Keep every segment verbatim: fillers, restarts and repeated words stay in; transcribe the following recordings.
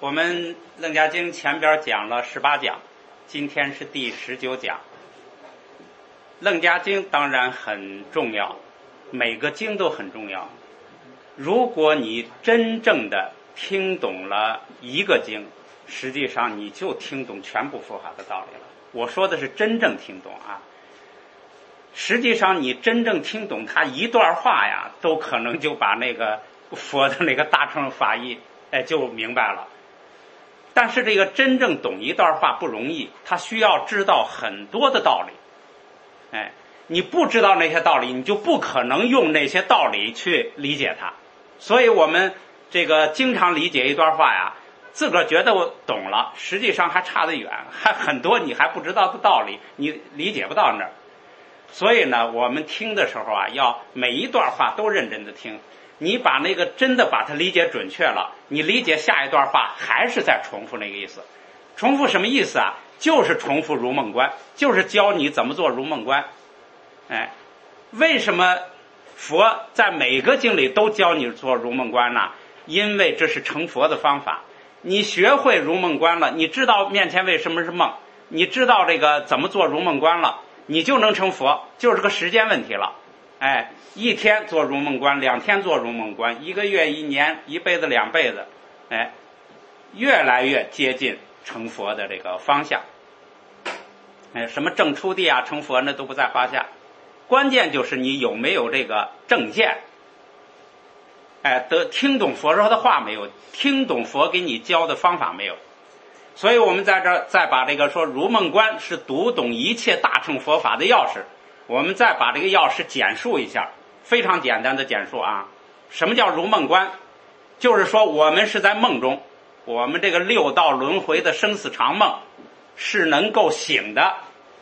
我们楞伽经前边讲了十八讲，今天是第十九讲。楞伽经当然很重要，每个经都很重要。如果你真正的听懂了一个经，实际上你就听懂全部佛法的道理了。我说的是真正听懂啊。实际上你真正听懂它一段话呀，都可能就把那个佛的那个大乘法义哎就明白了。但是这个真正懂一段话不容易，他需要知道很多的道理。哎，你不知道那些道理，你就不可能用那些道理去理解它。所以我们这个经常理解一段话呀，自个儿觉得我懂了，实际上还差得远，还很多你还不知道的道理，你理解不到那儿。所以呢，我们听的时候啊，要每一段话都认真的听。你把那个真的把它理解准确了，你理解下一段话还是在重复那个意思。重复什么意思啊？就是重复如梦观，就是教你怎么做如梦观。哎，为什么佛在每个经里都教你做如梦观呢？因为这是成佛的方法。你学会如梦观了，你知道面前为什么是梦，你知道这个怎么做如梦观了，你就能成佛，就是个时间问题了。哎，一天做如梦观，两天做如梦观，一个月、一年、一辈子、两辈子，哎，越来越接近成佛的这个方向。哎，什么正出地啊、成佛呢都不在话下，关键就是你有没有这个正见。哎，得听懂佛说的话没有？听懂佛给你教的方法没有？所以我们在这儿再把这个说如梦观是读懂一切大乘佛法的钥匙。我们再把这个钥匙简述一下，非常简单的简述啊。什么叫如梦观？就是说我们是在梦中，我们这个六道轮回的生死长梦是能够醒的。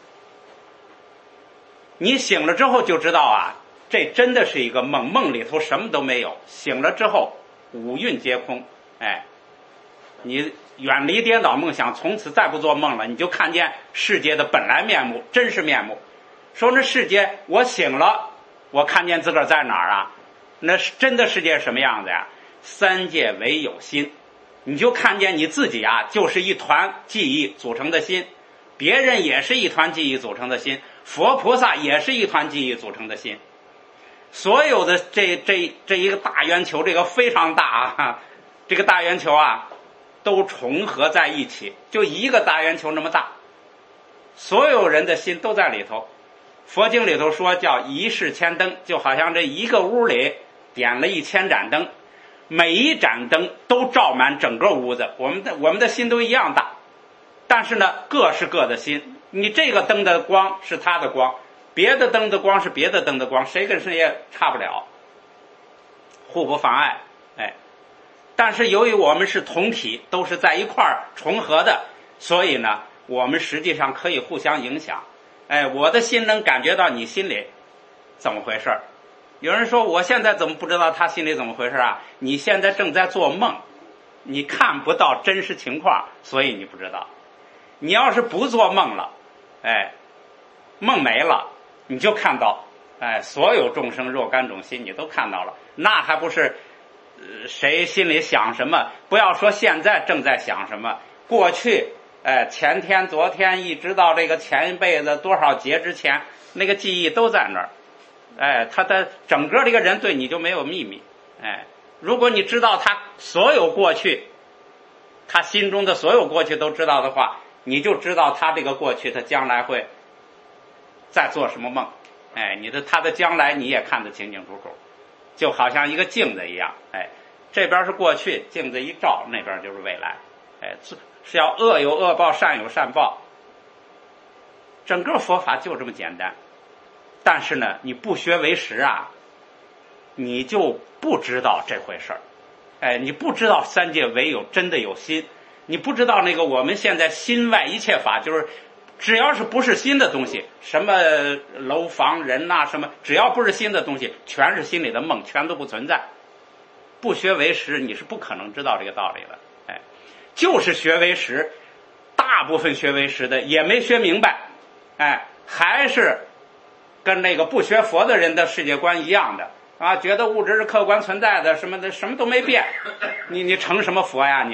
你醒了之后就知道啊，这真的是一个梦，梦里头什么都没有。醒了之后五蕴皆空，哎，你远离颠倒梦想，从此再不做梦了，你就看见世界的本来面目，真实面目。说那世界我醒了，我看见自个儿在哪儿啊？那真的世界是什么样子呀？三界唯有心，你就看见你自己啊，就是一团记忆组成的心，别人也是一团记忆组成的心，佛菩萨也是一团记忆组成的心。所有的这这这一个大圆球，这个非常大啊，这个大圆球啊，都重合在一起，就一个大圆球那么大，所有人的心都在里头。佛经里头说叫一室千灯，就好像这一个屋里点了一千盏灯，每一盏灯都照满整个屋子。我们的我们的心都一样大，但是呢，各是各的心。你这个灯的光是它的光，别的灯的光是别的灯的光，谁跟谁也差不了，互不妨碍。哎，但是由于我们是同体，都是在一块儿重合的，所以呢，我们实际上可以互相影响。哎，我的心能感觉到你心里怎么回事？有人说我现在怎么不知道他心里怎么回事啊？你现在正在做梦，你看不到真实情况，所以你不知道。你要是不做梦了，哎，梦没了，你就看到，哎，所有众生若干种心你都看到了，那还不是、呃、谁心里想什么？不要说现在正在想什么，过去哎，前天、昨天，一直到这个前一辈子多少劫之前，那个记忆都在那儿。哎，他的整个这个人对你就没有秘密。哎，如果你知道他所有过去，他心中的所有过去都知道的话，你就知道他这个过去，他将来会在做什么梦。哎，你的他的将来你也看得清清楚楚，就好像一个镜子一样。哎，这边是过去，镜子一照，那边就是未来。哎，是要恶有恶报，善有善报。整个佛法就这么简单。但是呢，你不学为实啊，你就不知道这回事儿。哎，你不知道三界唯有真的有心，你不知道那个我们现在心外一切法，就是只要是不是新的东西，什么楼房人呐、啊，什么只要不是新的东西，全是心里的梦，全都不存在。不学为实，你是不可能知道这个道理的。哎，就是学为实，大部分学为实的也没学明白，哎，还是跟那个不学佛的人的世界观一样的啊，觉得物质是客观存在的，什么的什么都没变，你你成什么佛呀你？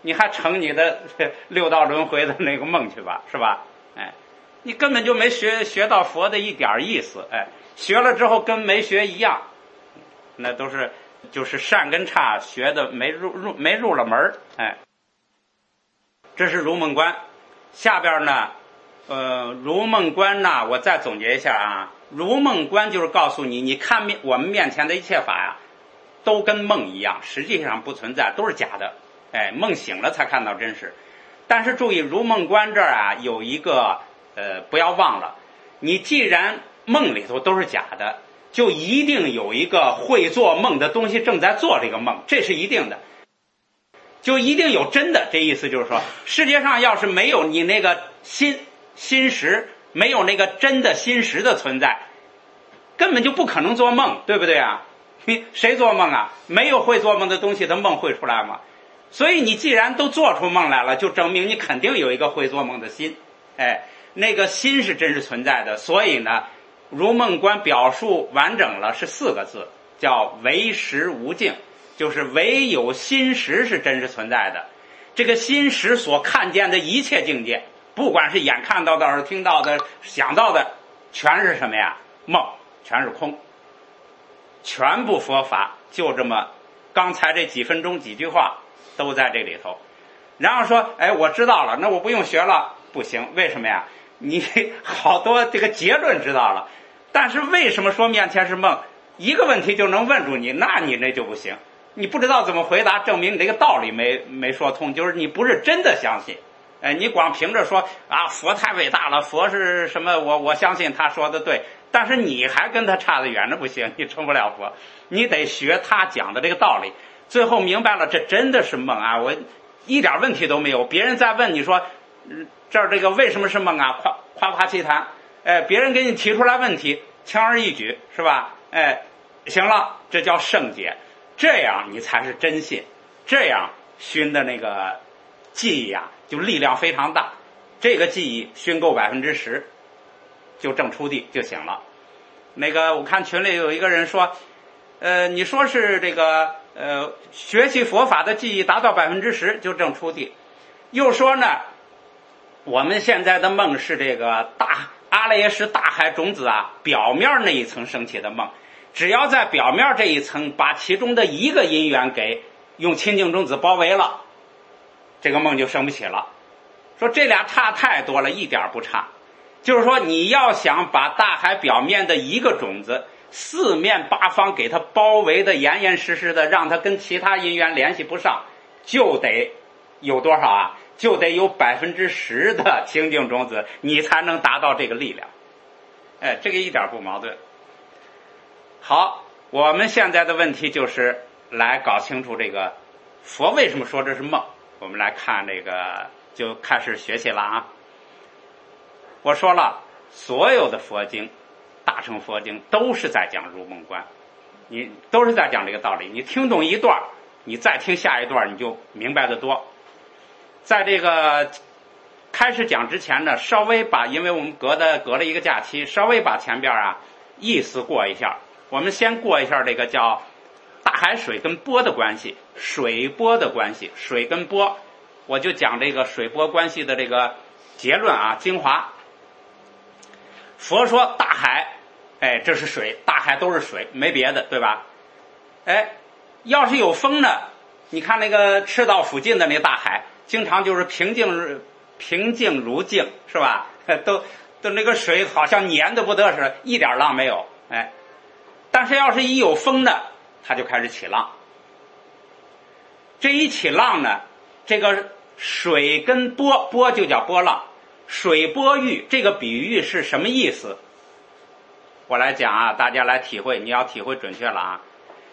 你还成你的六道轮回的那个梦去吧，是吧？哎，你根本就没学学到佛的一点意思，哎，学了之后跟没学一样，那都是就是善跟差学的没入入没入了门，哎，这是如梦观。下边呢，呃，如梦观呢，我再总结一下啊，如梦观就是告诉你，你看面我们面前的一切法呀，都跟梦一样，实际上不存在，都是假的。哎，梦醒了才看到真实。但是注意，如梦观这儿啊，有一个呃，不要忘了，你既然梦里头都是假的，就一定有一个会做梦的东西正在做这个梦，这是一定的。就一定有真的，这意思就是说，世界上要是没有你那个心心识，没有那个真的心识的存在，根本就不可能做梦，对不对啊？你谁做梦啊？没有会做梦的东西的梦会出来吗？所以你既然都做出梦来了，就证明你肯定有一个会做梦的心，哎，那个心是真实存在的。所以呢，如梦观表述完整了是四个字，叫唯识无境，就是唯有心识是真实存在的。这个心识所看见的一切境界，不管是眼看到的、耳听到的、想到的，全是什么呀？梦，全是空，全部佛法就这么刚才这几分钟几句话都在这里头。然后说，哎，我知道了，那我不用学了，不行，为什么呀？你好多这个结论知道了，但是为什么说面前是梦？一个问题就能问住你，那你那就不行。你不知道怎么回答，证明你这个道理没没说通，就是你不是真的相信。哎，你光凭着说啊，佛太伟大了，佛是什么？我我相信他说的对，但是你还跟他差得远，那不行，你成不了佛。你得学他讲的这个道理，最后明白了，这真的是梦啊！我一点问题都没有。别人再问你说，这儿这个为什么是梦啊？夸夸夸其谈。哎，别人给你提出来问题，轻而易举，是吧？哎，行了，这叫圣解。这样你才是真信，这样熏的那个记忆啊，就力量非常大。这个记忆熏够百分之十，就正出地就行了。那个我看群里有一个人说，呃，你说是这个呃学习佛法的记忆达到百分之十就正出地，又说呢，我们现在的梦是这个大阿赖耶识大海种子啊表面那一层升起的梦。只要在表面这一层把其中的一个因缘给用清净种子包围了，这个梦就生不起了。说这俩差太多了，一点不差。就是说你要想把大海表面的一个种子四面八方给它包围的严严实实的，让它跟其他因缘联系不上，就得有多少啊？就得有百分之十的清净种子，你才能达到这个力量。哎，这个一点不矛盾。好，我们现在的问题就是来搞清楚这个佛为什么说这是梦。我们来看这个，就开始学习了啊。我说了，所有的佛经，大乘佛经都是在讲如梦观，你都是在讲这个道理。你听懂一段，你再听下一段，你就明白得多。在这个开始讲之前呢，稍微把，因为我们隔的隔了一个假期，稍微把前边啊意思过一下。我们先过一下这个叫大海水跟波的关系，水波的关系，水跟波，我就讲这个水波关系的这个结论啊，精华。佛说大海，哎，这是水，大海都是水，没别的，对吧？哎，要是有风呢，你看那个赤道附近的那个大海，经常就是平静平静如镜，是吧？都都那个水好像黏的不得似的，一点浪没有，哎。但是要是一有风呢，它就开始起浪。这一起浪呢，这个水跟波，波就叫波浪，水波喻，这个比喻是什么意思？我来讲啊，大家来体会，你要体会准确了啊。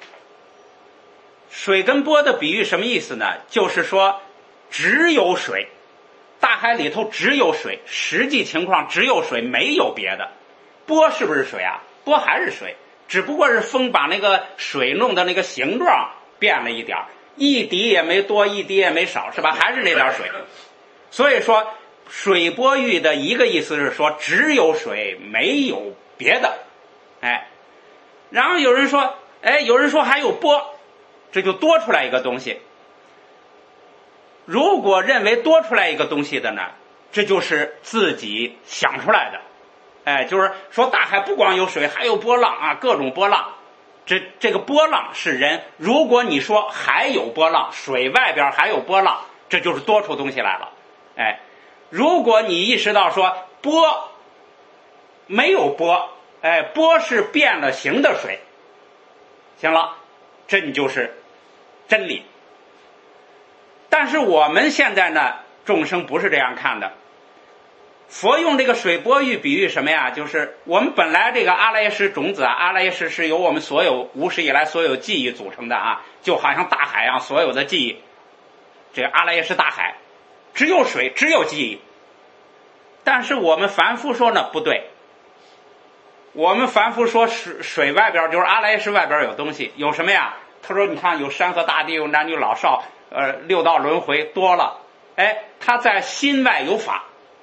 水跟波的比喻什么意思呢？就是说只有水，大海里头只有水，实际情况只有水，没有别的。波是不是水啊？波还是水，只不过是风把那个水弄的那个形状变了一点，一滴也没多，一滴也没少，是吧？还是那点水。所以说水波喻的一个意思是说只有水，没有别的。哎，然后有人说，哎，有人说还有波，这就多出来一个东西。 如果认为多出来一个东西的呢，这就是自己想出来的。哎，就是说大海不光有水，还有波浪啊，各种波浪。这这个波浪是人，如果你说还有波浪，水外边还有波浪，这就是多出东西来了。哎，如果你意识到说波没有波，哎，波是变了形的水，行了，这你就是真理。但是我们现在呢，众生不是这样看的。佛用这个水波喻比喻什么呀？就是我们本来这个阿赖耶识种子啊，阿赖耶识是由我们所有无始以来所有记忆组成的啊，就好像大海啊，所有的记忆，这个阿赖耶识大海，只有水，只有记忆。但是我们凡夫说呢，不对。我们凡夫说水水外边就是阿赖耶识外边有东西，有什么呀？他说你看有山河大地，有男女老少，呃，六道轮回多了，哎，他在心外有法。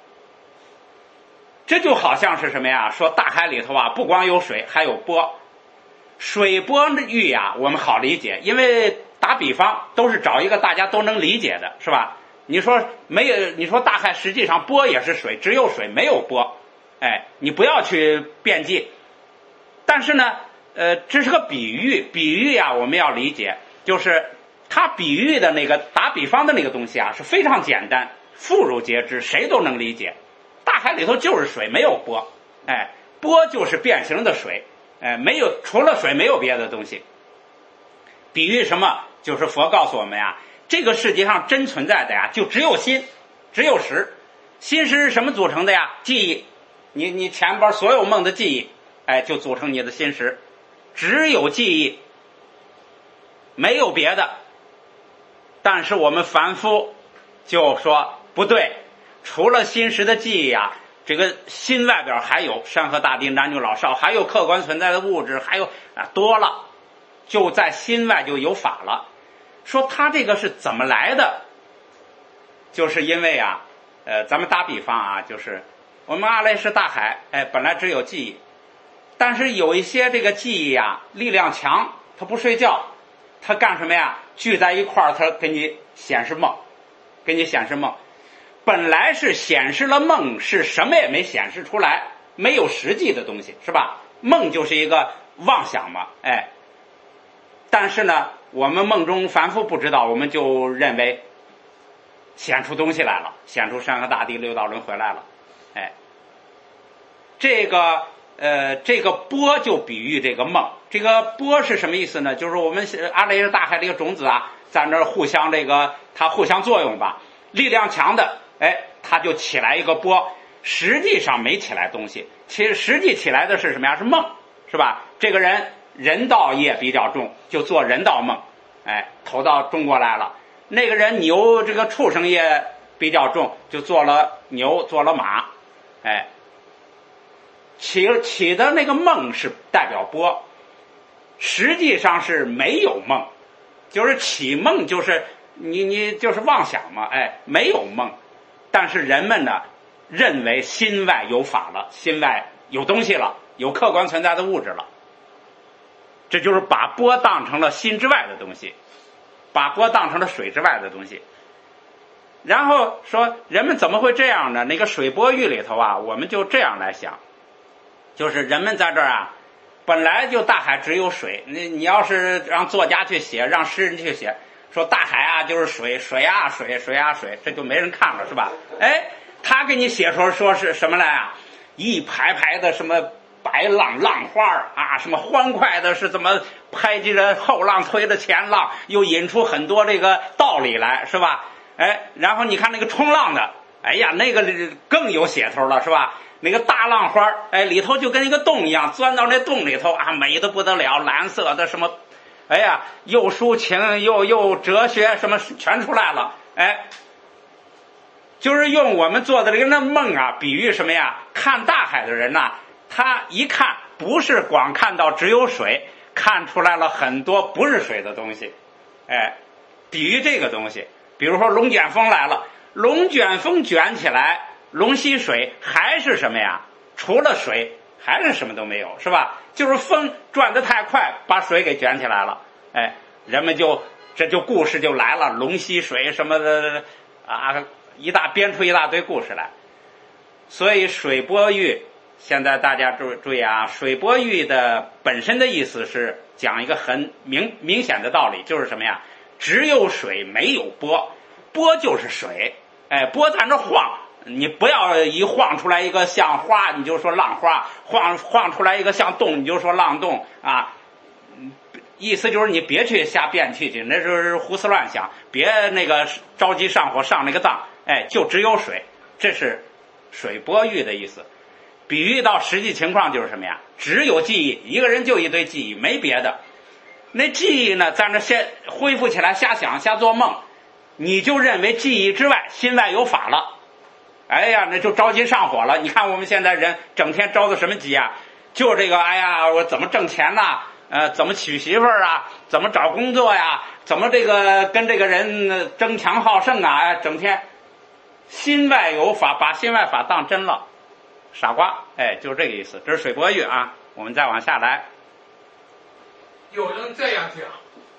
这就好像是什么呀？说大海里头啊，不光有水，还有波。水波喻呀，我们好理解，因为打比方都是找一个大家都能理解的，是吧？你说没有，你说大海实际上波也是水，只有水没有波，哎，你不要去辩解。但是呢，呃，这是个比喻，比喻呀，我们要理解，就是他比喻的那个打比方的那个东西啊，是非常简单，妇孺皆知，谁都能理解。大海里头就是水，没有波，哎，波就是变形的水，哎，没有，除了水没有别的东西。比喻什么？就是佛告诉我们呀，这个世界上真存在的呀，就只有心，只有识。心识是什么组成的呀？记忆，你你前边所有梦的记忆，哎，就组成你的心识，只有记忆，没有别的。但是我们凡夫就说不对。除了心识的记忆啊，这个心外边还有山河大地、男女老少，还有客观存在的物质，还有啊多了，就在心外就有法了。说他这个是怎么来的？就是因为啊，呃，咱们打比方啊，就是我们阿赖耶识大海，哎，本来只有记忆，但是有一些这个记忆啊，力量强，他不睡觉，他干什么呀？聚在一块儿，他给你显示梦，给你显示梦。本来是显示了梦，是什么也没显示出来，没有实际的东西，是吧？梦就是一个妄想嘛，哎。但是呢，我们梦中凡夫不知道，我们就认为显出东西来了，显出山河大地、六道轮回来了，哎。这个呃，这个波就比喻这个梦。这个波是什么意思呢？就是我们阿赖耶识大海这个种子啊，在那儿互相这个它互相作用吧，力量强的。哎，它就起来一个波，实际上没起来东西，其实实际起来的是什么呀？是梦，是吧？这个人人道业比较重，就做人道梦，哎，投到中国来了。那个人牛这个畜生业比较重，就做了牛，做了马，哎，起起的那个梦是代表波，实际上是没有梦，就是起梦就是你你就是妄想嘛，哎，没有梦。但是人们呢，认为心外有法了，心外有东西了，有客观存在的物质了。这就是把波当成了心之外的东西，把波当成了水之外的东西。然后说人们怎么会这样呢？那个水波喻里头啊，我们就这样来想，就是人们在这儿啊，本来就大海只有水，你你要是让作家去写，让诗人去写，说大海啊就是水，水啊水，水啊水，这就没人看了，是吧？哎，他给你写出说是什么来啊？一排排的什么白浪浪花啊，什么欢快的是怎么拍击着后浪推着前浪，又引出很多这个道理来，是吧？哎，然后你看那个冲浪的，哎呀，那个更有写头了，是吧？那个大浪花，哎，里头就跟一个洞一样，钻到那洞里头啊，美得不得了，蓝色的什么。哎呀，又抒情又又哲学，什么全出来了。哎，就是用我们做的这个那梦啊，比喻什么呀？看大海的人呐、啊，他一看不是光看到只有水，看出来了很多不是水的东西。哎，比喻这个东西，比如说龙卷风来了，龙卷风卷起来，龙吸水还是什么呀？除了水还是什么都没有，是吧？就是风转得太快，把水给卷起来了。哎，人们就这就故事就来了，龙吸水什么的啊，一大编出一大堆故事来。所以水波玉，现在大家注注意啊，水波玉的本身的意思是讲一个很明明显的道理，就是什么呀？只有水没有波，波就是水，哎，波在那晃，你不要一晃出来一个像花你就说浪花，晃晃出来一个像洞你就说浪洞啊。意思就是你别去瞎变去去，那是胡思乱想，别那个着急上火上那个当，哎，就只有水，这是水波玉的意思。比喻到实际情况就是什么呀？只有记忆，一个人就一堆记忆，没别的。那记忆呢，在那先恢复起来，瞎想瞎做梦，你就认为记忆之外心外有法了。哎呀，那就着急上火了。你看我们现在人整天着的什么急啊？就这个，哎呀，我怎么挣钱呐？呃，怎么娶媳妇儿啊？怎么找工作呀？怎么这个跟这个人争强好胜啊？哎，整天心外有法，把心外法当真了，傻瓜。哎，就是这个意思。这是水波玉啊。我们再往下来。 有人这样讲，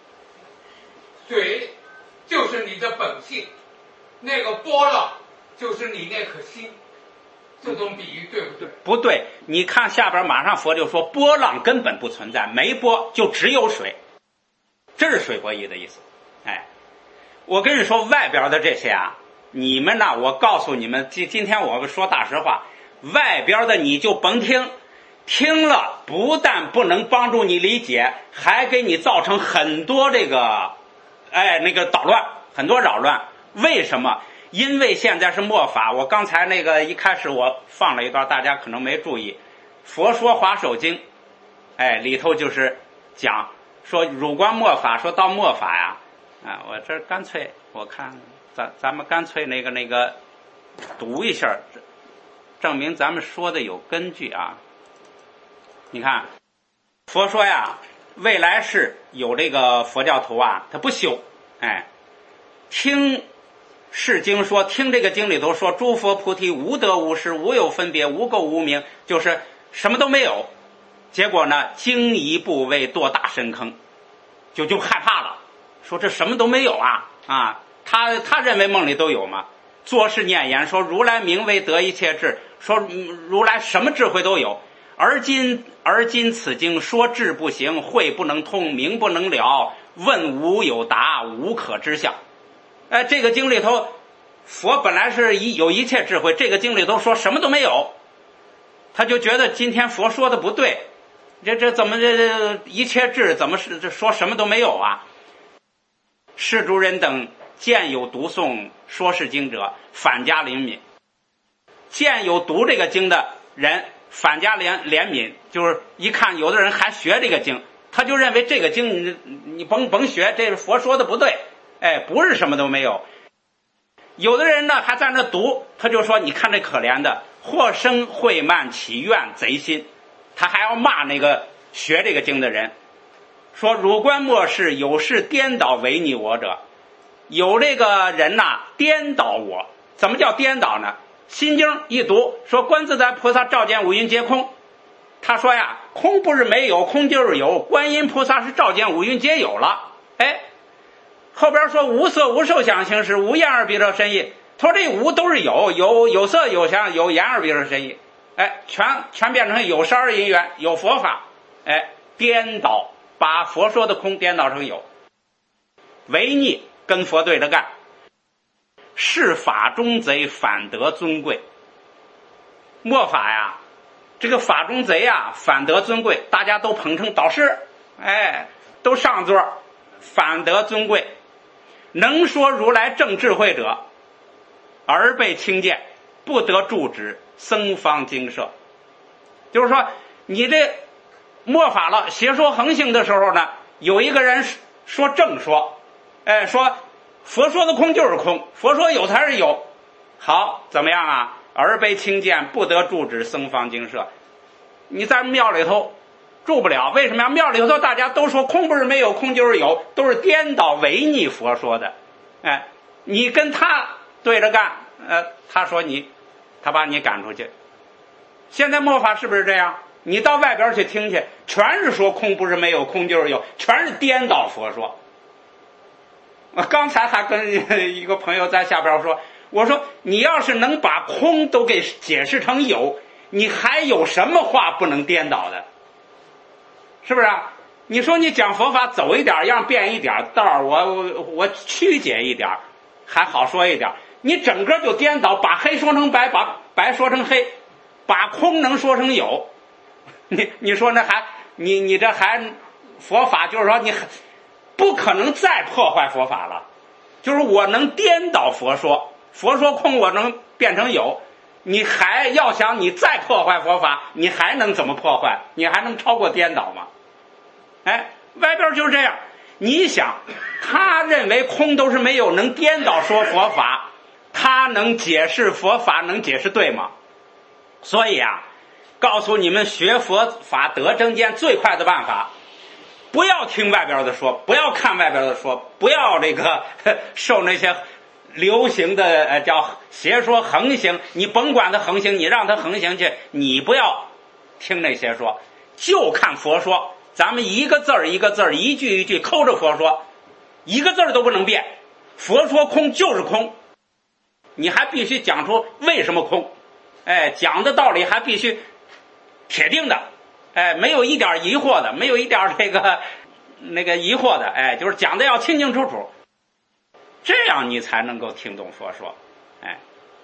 水就是你的本性，那个波浪就是你那颗心。这种比喻对不对？ 不对，你看下边马上佛就说波浪根本不存在，没波就只有水，这是水波义的意思。哎，我跟你说外边的这些啊，你们呢，我告诉你们，今今天我说大实话，外边的你就甭听，听了不但不能帮助你理解，还给你造成很多这个，哎，那个捣乱，很多扰乱。为什么？因为现在是末法，我刚才那个一开始我放了一段，大家可能没注意，《佛说华首经》，哎，里头就是讲说汝观末法，说到末法呀，啊，我这干脆我看咱咱们干脆那个那个读一下，证明咱们说的有根据啊。你看，佛说呀，未来世有这个佛教徒啊，他不修，哎，听。是经说，听这个经里头说，诸佛菩提无得无失，无有分别，无垢无明，就是什么都没有。结果呢，经一步为堕大深坑，就就害怕了，说这什么都没有啊啊！他他认为梦里都有嘛。作是念言说，如来名为得一切智，说如来什么智慧都有。而今而今此经说智不行，慧不能通，明不能了，问无有答，无可知相。哎，这个经里头，佛本来是一有一切智慧，这个经里头说什么都没有，他就觉得今天佛说的不对，这这怎么这一切智怎么是这说什么都没有啊？世诸人等见有读诵说是经者，反加怜悯。见有读这个经的人，反加怜怜悯，就是一看有的人还学这个经，他就认为这个经你你甭甭学，这是佛说的不对。哎，不是什么都没有。有的人呢还在那读，他就说你看这可怜的，或生慧慢起怨贼心，他还要骂那个学这个经的人，说汝观末世有事颠倒违逆我者，有这个人呐、啊、颠倒我。怎么叫颠倒呢？心经一读说观自在菩萨照见五蕴皆空，他说呀，空不是没有，空就是有，观音菩萨是照见五蕴皆有了。哎，后边说无色无受想行识无眼耳鼻舌身意，他说这无都是有，有有色有想有眼耳鼻舌身意，哎，全全变成有十二因缘有佛法，哎，颠倒，把佛说的空颠倒成有，违逆，跟佛对着干，是法中贼，反得尊贵。末法呀，这个法中贼呀，反得尊贵，大家都捧成导师，哎，都上座，反得尊贵。能说如来正智慧者，而被轻贱，不得住止，僧方精舍。就是说，你这末法了，邪说横行的时候呢，有一个人说正说，哎，说佛说的空就是空，佛说有才是有。好，怎么样啊？而被轻贱，不得住止，僧方精舍。你在庙里头住不了，为什么呀？庙里头大家都说空不是没有，空就是有，都是颠倒违逆佛说的。哎，你跟他对着干，呃，他说你，他把你赶出去。现在末法是不是这样？你到外边去听去，全是说空不是没有，空就是有，全是颠倒佛说。 我刚才还跟一个朋友在下边说，我说你要是能把空都给解释成有，你还有什么话不能颠倒的？是不是啊？你说你讲佛法走一点样变一点道儿，我我我曲解一点还好说一点，你整个就颠倒，把黑说成白，把白说成黑，把空能说成有，你你说那还你你这还佛法，就是说你不可能再破坏佛法了，就是我能颠倒佛说，佛说空我能变成有，你还要想你再破坏佛法，你还能怎么破坏？你还能超过颠倒吗？哎，外边就是这样。你想，他认为空都是没有，能颠倒说佛法，他能解释佛法，能解释对吗？所以啊，告诉你们学佛法得正见最快的办法，不要听外边的说，不要看外边的说，不要这个受那些流行的呃叫邪说横行，你甭管它横行，你让它横行去，你不要听那些说，就看佛说。咱们一个字儿一个字儿，一句一句抠着佛说，一个字儿都不能变。佛说空就是空，你还必须讲出为什么空，哎，讲的道理还必须铁定的，哎，没有一点疑惑的，没有一点这个那个疑惑的，哎，就是讲的要清清楚楚，这样你才能够听懂佛说，哎。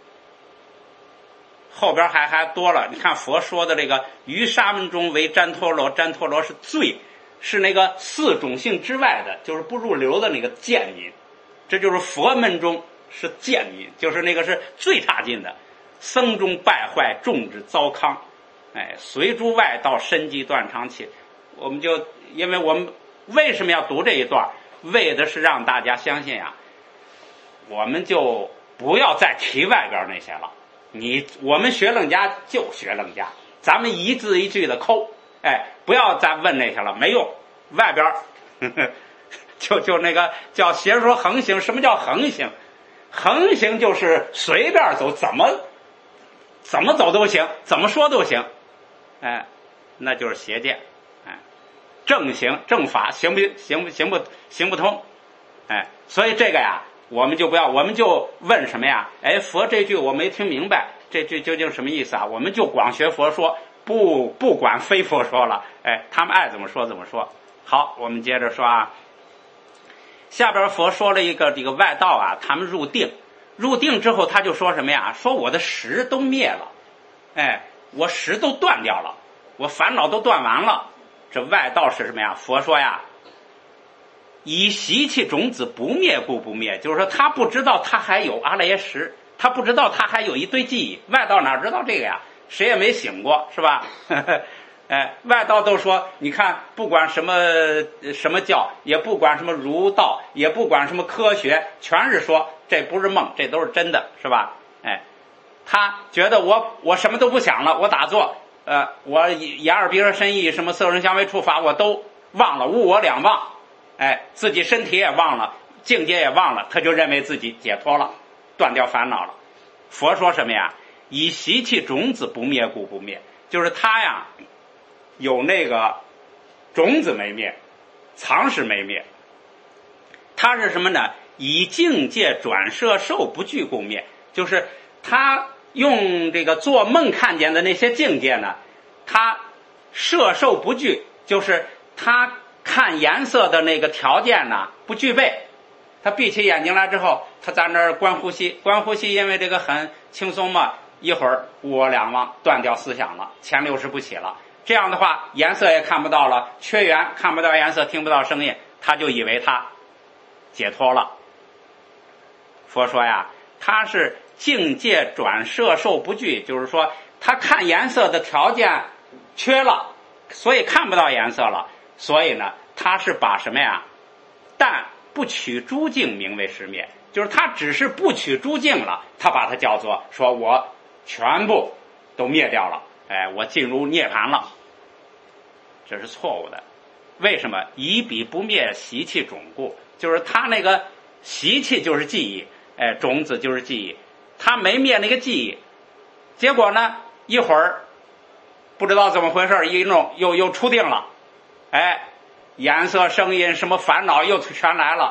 后边还还多了，你看佛说的这个于沙门中为旃陀罗，旃陀罗是最是那个四种性之外的，就是不入流的那个贱民，这就是佛门中是贱民，就是那个是最差劲的。僧中败坏，众之糟糠，哎，随诸外道，身机断肠气。我们就因为我们为什么要读这一段，为的是让大家相信啊，我们就不要再提外边那些了。你我们学楞伽就学楞伽，咱们一字一句的抠，哎，不要再问那些了，没用。外边呵呵就就那个叫邪说横行，什么叫横行？横行就是随便走，怎么怎么走都行，怎么说都行，哎，那就是邪见，哎，正行正法行不行不行不行不通，哎，所以这个呀。我们就不要，我们就问什么呀？哎，佛这句我没听明白，这句究竟什么意思啊？我们就光学佛说，不不管非佛说了，哎，他们爱怎么说怎么说。好，我们接着说啊，下边佛说了一个这个外道啊，他们入定，入定之后他就说什么呀？说我的识都灭了，哎，我识都断掉了，我烦恼都断完了。这外道是什么呀？佛说呀。以习气种子不灭故不灭，就是说他不知道他还有阿赖耶识，他不知道他还有一堆记忆。外道哪知道这个呀？谁也没醒过，是吧？哎，外道都说，你看，不管什么什么教，也不管什么儒道，也不管什么科学，全是说这不是梦，这都是真的，是吧？哎，他觉得我我什么都不想了，我打坐，呃，我眼耳鼻舌身意，什么色声香味触法我都忘了，物我两忘。哎，自己身体也忘了，境界也忘了，他就认为自己解脱了，断掉烦恼了。佛说什么呀？以习气种子不灭故不灭，就是他呀有那个种子没灭，藏识没灭。他是什么呢？以境界转摄受不惧故灭，就是他用这个做梦看见的那些境界呢，他摄受不惧，就是他看颜色的那个条件呢不具备，他闭起眼睛来之后，他在那儿观呼吸，观呼吸，因为这个很轻松嘛，一会儿物我两忘，断掉思想了，前六识不起了。这样的话，颜色也看不到了，缺缘，看不到颜色，听不到声音，他就以为他解脱了。佛说呀，他是境界转摄受不惧，就是说他看颜色的条件缺了，所以看不到颜色了。所以呢，他是把什么呀？但不取诸境名为识灭，就是他只是不取诸境了，他把它叫做说我全部都灭掉了，哎，我进入涅槃了，这是错误的。为什么？以彼不灭习气种故，就是他那个习气就是记忆，哎，种子就是记忆，他没灭那个记忆，结果呢，一会儿不知道怎么回事，一弄又又出定了。哎，颜色声音什么烦恼又全来了，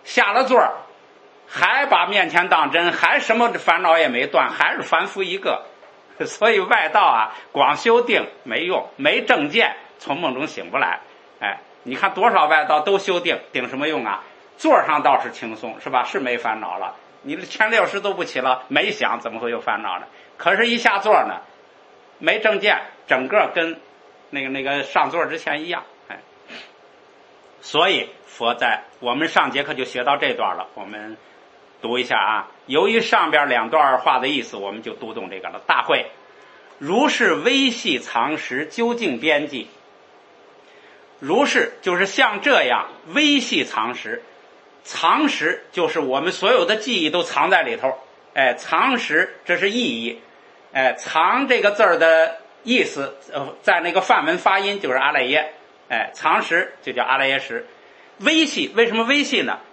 下了座还把面前当真，还什么烦恼也没断，还是凡夫一个。所以外道啊，光修定没用，没正见，从梦中醒不来。哎，你看多少外道都修定，定什么用啊？座上倒是轻松，是吧？是没烦恼了，你前六识都不起了，没想怎么会有烦恼呢？可是，一下座呢，没正见，整个跟那个那个上座之前一样。哎，所以佛在我们上节课就学到这段了，我们读一下啊。由于上边两段话的意思，我们就读懂这个了。大会，如是微细藏识，究竟边际。如是就是像这样微细藏识，藏识就是我们所有的记忆都藏在里头。哎，藏识这是意义。哎，藏这个字儿的意思，呃，在那个梵文发音就是阿赖耶。哎，藏识就叫阿赖耶识。微细为什么微细呢？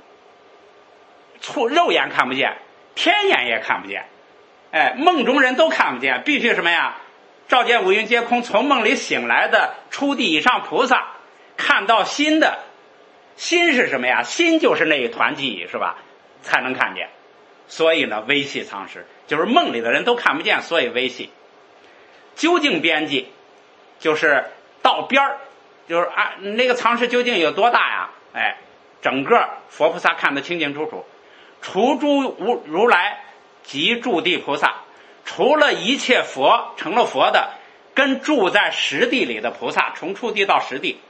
触肉眼看不见，天眼也看不见。哎，梦中人都看不见，必须什么呀？照见五蕴皆空，从梦里醒来的初地以上菩萨看到心的，心是什么呀？心就是那一团记忆，是吧？才能看见。所以呢，微细藏识就是梦里的人都看不见，所以微细。究竟边际就是到边儿，就是啊，那个藏识究竟有多大呀？哎，整个佛菩萨看得清清楚楚。除诸无如来及住地菩萨，除了一切佛成了佛的，跟住在实地里的菩萨，从初地到实地，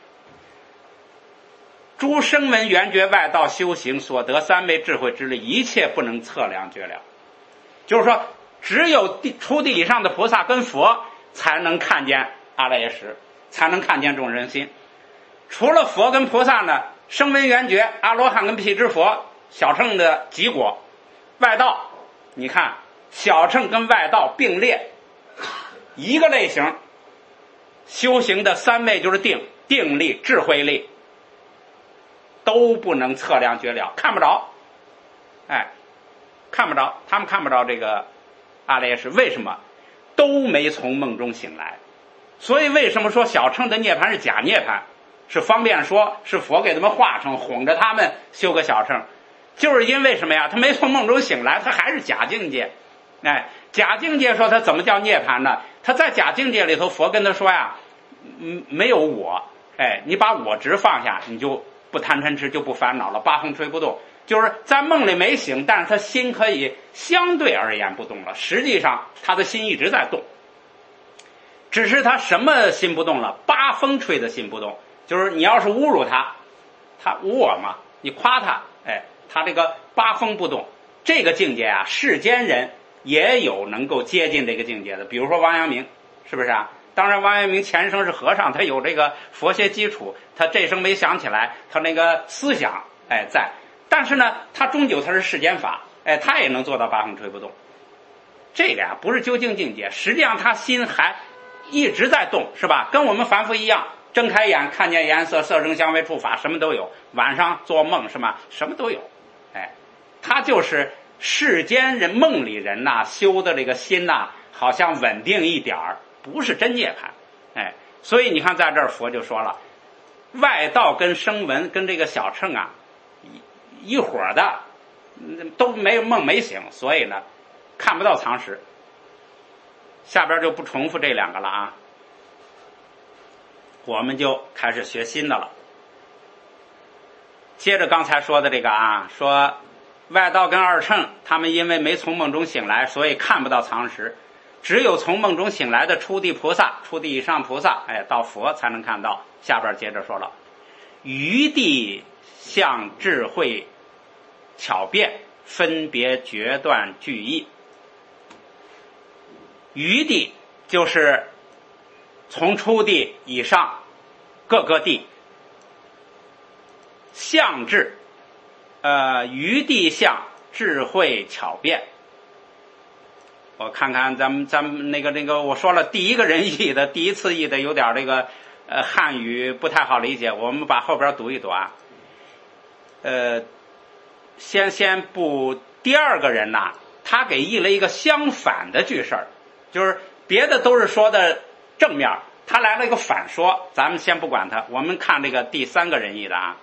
诸声闻缘觉外道修行所得三昧智慧之力，一切不能测量绝了。就是说，只有地初地以上的菩萨跟佛才能看见阿赖耶识，才能看见众生心。除了佛跟菩萨呢，声闻缘觉阿罗汉跟辟支佛小乘的极果，外道，你看小乘跟外道并列，一个类型修行的三昧就是定、定力、智慧力，都不能测量绝了，看不着。哎，看不着，他们看不着这个阿赖耶识，为什么？都没从梦中醒来。所以为什么说小乘的涅槃是假涅槃？是方便说是佛给他们化成，哄着他们修个小乘，就是因为什么呀？他没从梦中醒来，他还是假境界。哎，假境界说他怎么叫涅槃呢？他在假境界里头，佛跟他说呀，嗯，没有我。哎，你把我执放下，你就不贪嗔痴，就不烦恼了，八风吹不动。就是在梦里没醒，但是他心可以相对而言不动了，实际上他的心一直在动，只是他什么心不动了？八风吹的心不动。就是你要是侮辱他，他侮我嘛，你夸他，哎，他这个八风不动，这个境界啊，世间人也有能够接近这个境界的，比如说王阳明，是不是啊？当然王阳明前生是和尚，他有这个佛学基础，他这生没想起来，他那个思想哎在，但是呢，他终究他是世间法，哎，他也能做到八风吹不动。这个呀不是究竟境界，实际上他心还一直在动，是吧？跟我们凡夫一样，睁开眼看见颜色、色声香味触法，什么都有。晚上做梦是吗？什么都有。哎，他就是世间人梦里人呐、啊，修的这个心呐、啊，好像稳定一点儿，不是真涅槃。哎，所以你看在这儿佛就说了，外道跟声闻跟这个小乘啊一一伙的，都没有梦没醒，所以呢看不到藏识。下边就不重复这两个了啊。我们就开始学新的了。接着刚才说的这个啊，说外道跟二乘，他们因为没从梦中醒来，所以看不到藏识。只有从梦中醒来的初地菩萨、初地以上菩萨，哎，到佛才能看到。下边接着说了，余地向智慧巧辩，分别决断句意。余地就是从初地以上各个地，相智，呃，余地相智慧巧辩。我看看咱们咱们那个那个，我说了第一个人译的，第一次译的有点这个呃汉语不太好理解，我们把后边读一读啊。呃，先先不，第二个人呐，他给译了一个相反的句式，就是别的都是说的正面，他来了一个反说，咱们先不管他，我们看这个第三个人译的啊。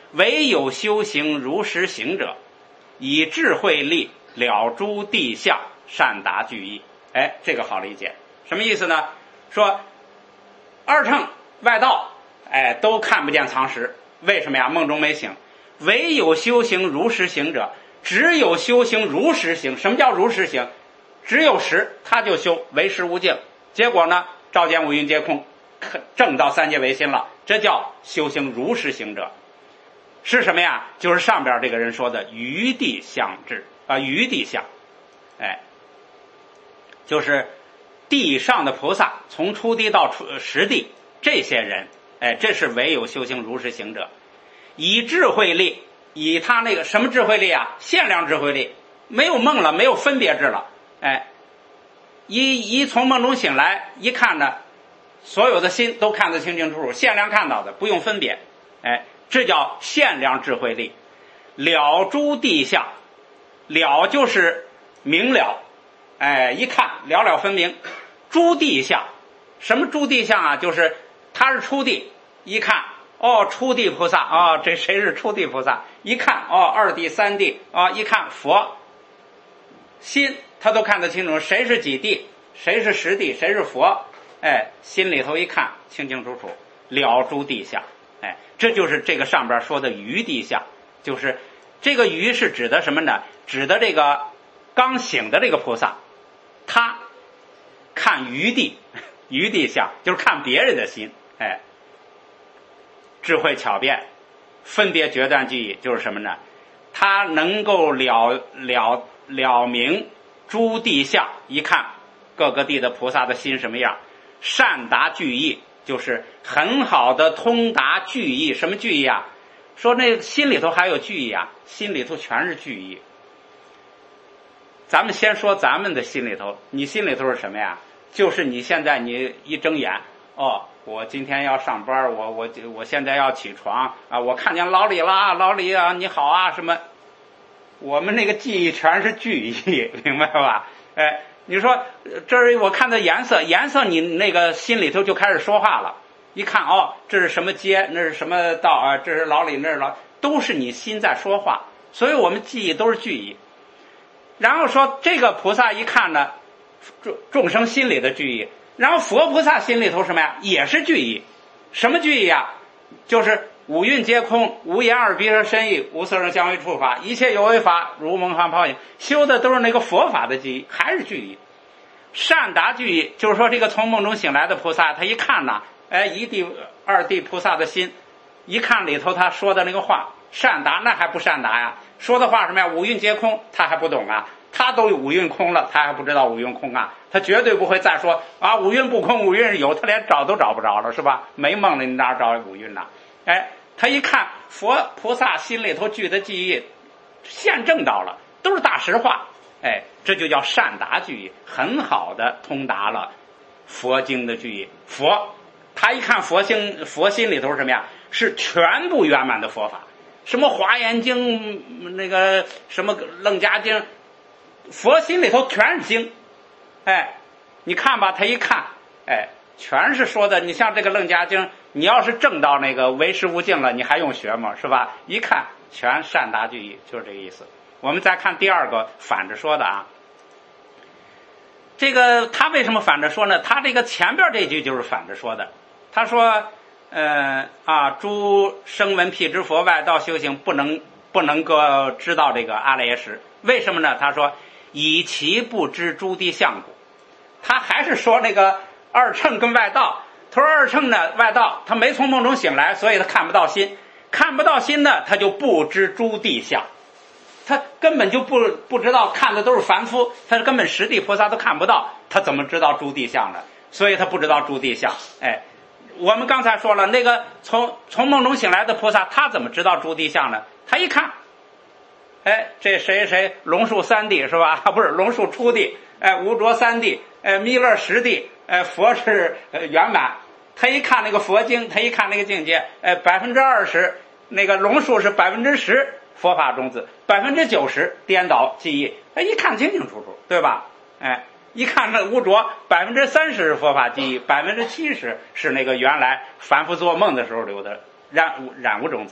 唯有修行如实行者，以智慧力了诸地相，善达句意。哎，这个好理解。什么意思呢？说二乘外道，哎，都看不见藏识。为什么呀？梦中没醒。唯有修行如实行者，只有修行如实行。什么叫如实行？只有实，他就修唯实无境。结果呢，照见五蕴皆空，证到三界唯心了。这叫修行如实行者。是什么呀？就是上边这个人说的余地相智啊，余地相，哎，就是地上的菩萨，从初地到实地，这些人，哎，这是唯有修行如实行者。以智慧力，以他那个什么智慧力啊？限量智慧力，没有梦了，没有分别智了，哎，一一从梦中醒来，一看呢，所有的心都看得清清楚楚，限量看到的，不用分别，哎，这叫限量智慧力。了诸地相，了就是明了，哎，一看了了分明。诸地相，什么诸地相啊？就是他是初地，一看哦，初地菩萨啊、哦，这谁是初地菩萨？一看哦，二地三地啊、哦，一看佛心他都看得清楚，谁是几地，谁是实地，谁是佛，哎，心里头一看清清楚楚，了诸地相，哎，这就是这个上边说的余地相。就是这个余是指的什么呢？指的这个刚醒的这个菩萨，他看余地，余地相就是看别人的心，哎，智慧巧辩，分别决断句意，就是什么呢？他能够了了了明诸地相，一看各个地的菩萨的心什么样，善达句意，就是很好的通达句意。什么句意啊？说那心里头还有句意啊，心里头全是句意。咱们先说咱们的心里头，你心里头是什么呀？就是你现在你一睁眼，哦，我今天要上班，我我我现在要起床啊，我看见老李啦，老李啊，你好啊，什么？我们那个记忆全是句意，明白吧？哎，你说这儿我看的颜色，颜色你那个心里头就开始说话了。一看哦，这是什么街，那是什么道啊？这是老李，那是老，都是你心在说话。所以我们记忆都是句意。然后说这个菩萨一看呢，众众生心里的句意，然后佛菩萨心里头什么呀？也是句意。什么句意啊？就是五蕴皆空，无眼耳鼻舌身意，无色声香味触法，一切有为法，如梦幻泡影。修的都是那个佛法的句意，还是句意。善达句意，就是说这个从梦中醒来的菩萨，他一看呢，哎，一地二地菩萨的心，一看里头他说的那个话，善达那还不善达呀？说的话什么呀？五蕴皆空，他还不懂啊。他都五蕴空了，他还不知道五蕴空啊？他绝对不会再说啊，五蕴不空，五蕴有，他连找都找不着了，是吧？没梦了，你哪找五蕴呢？哎，他一看佛菩萨心里头具的记忆，现证到了，都是大实话，哎，这就叫善达句意，很好的通达了佛经的句意。佛他一看佛心，佛心里头是什么呀？是全部圆满的佛法，什么华严经，那个什么楞伽经，佛心里头全是经，哎，你看吧，他一看，哎，全是说的。你像这个楞伽经，你要是证到那个唯识无境了，你还用学吗？是吧？一看全善达句意，就是这个意思。我们再看第二个反着说的啊，这个他为什么反着说呢？他这个前边这句就是反着说的。他说，呃啊，诸声闻辟支佛外道修行不能不能够知道这个阿赖耶识，为什么呢？他说以其不知诸地相故。他还是说那个二乘跟外道。他说二乘呢，外道他没从梦中醒来，所以他看不到心，看不到心呢，他就不知诸地相。他根本就不不知道，看的都是凡夫，他根本十地菩萨都看不到，他怎么知道诸地相呢？所以他不知道诸地相。哎，我们刚才说了，那个从从梦中醒来的菩萨，他怎么知道诸地相呢？他一看，哎，这谁谁龙树三地是吧？不是龙树初地，哎，无着三地，哎，弥勒十地，哎，佛是呃圆满。他一看那个佛经，他一看那个境界，哎，百分之二十那个龙树是百分之十佛法种子，百分之九十颠倒记忆，哎，一看清清楚楚，对吧？哎，一看那无着百分之三十是佛法记忆，百分之七十是那个原来凡夫做梦的时候留的染染污种子。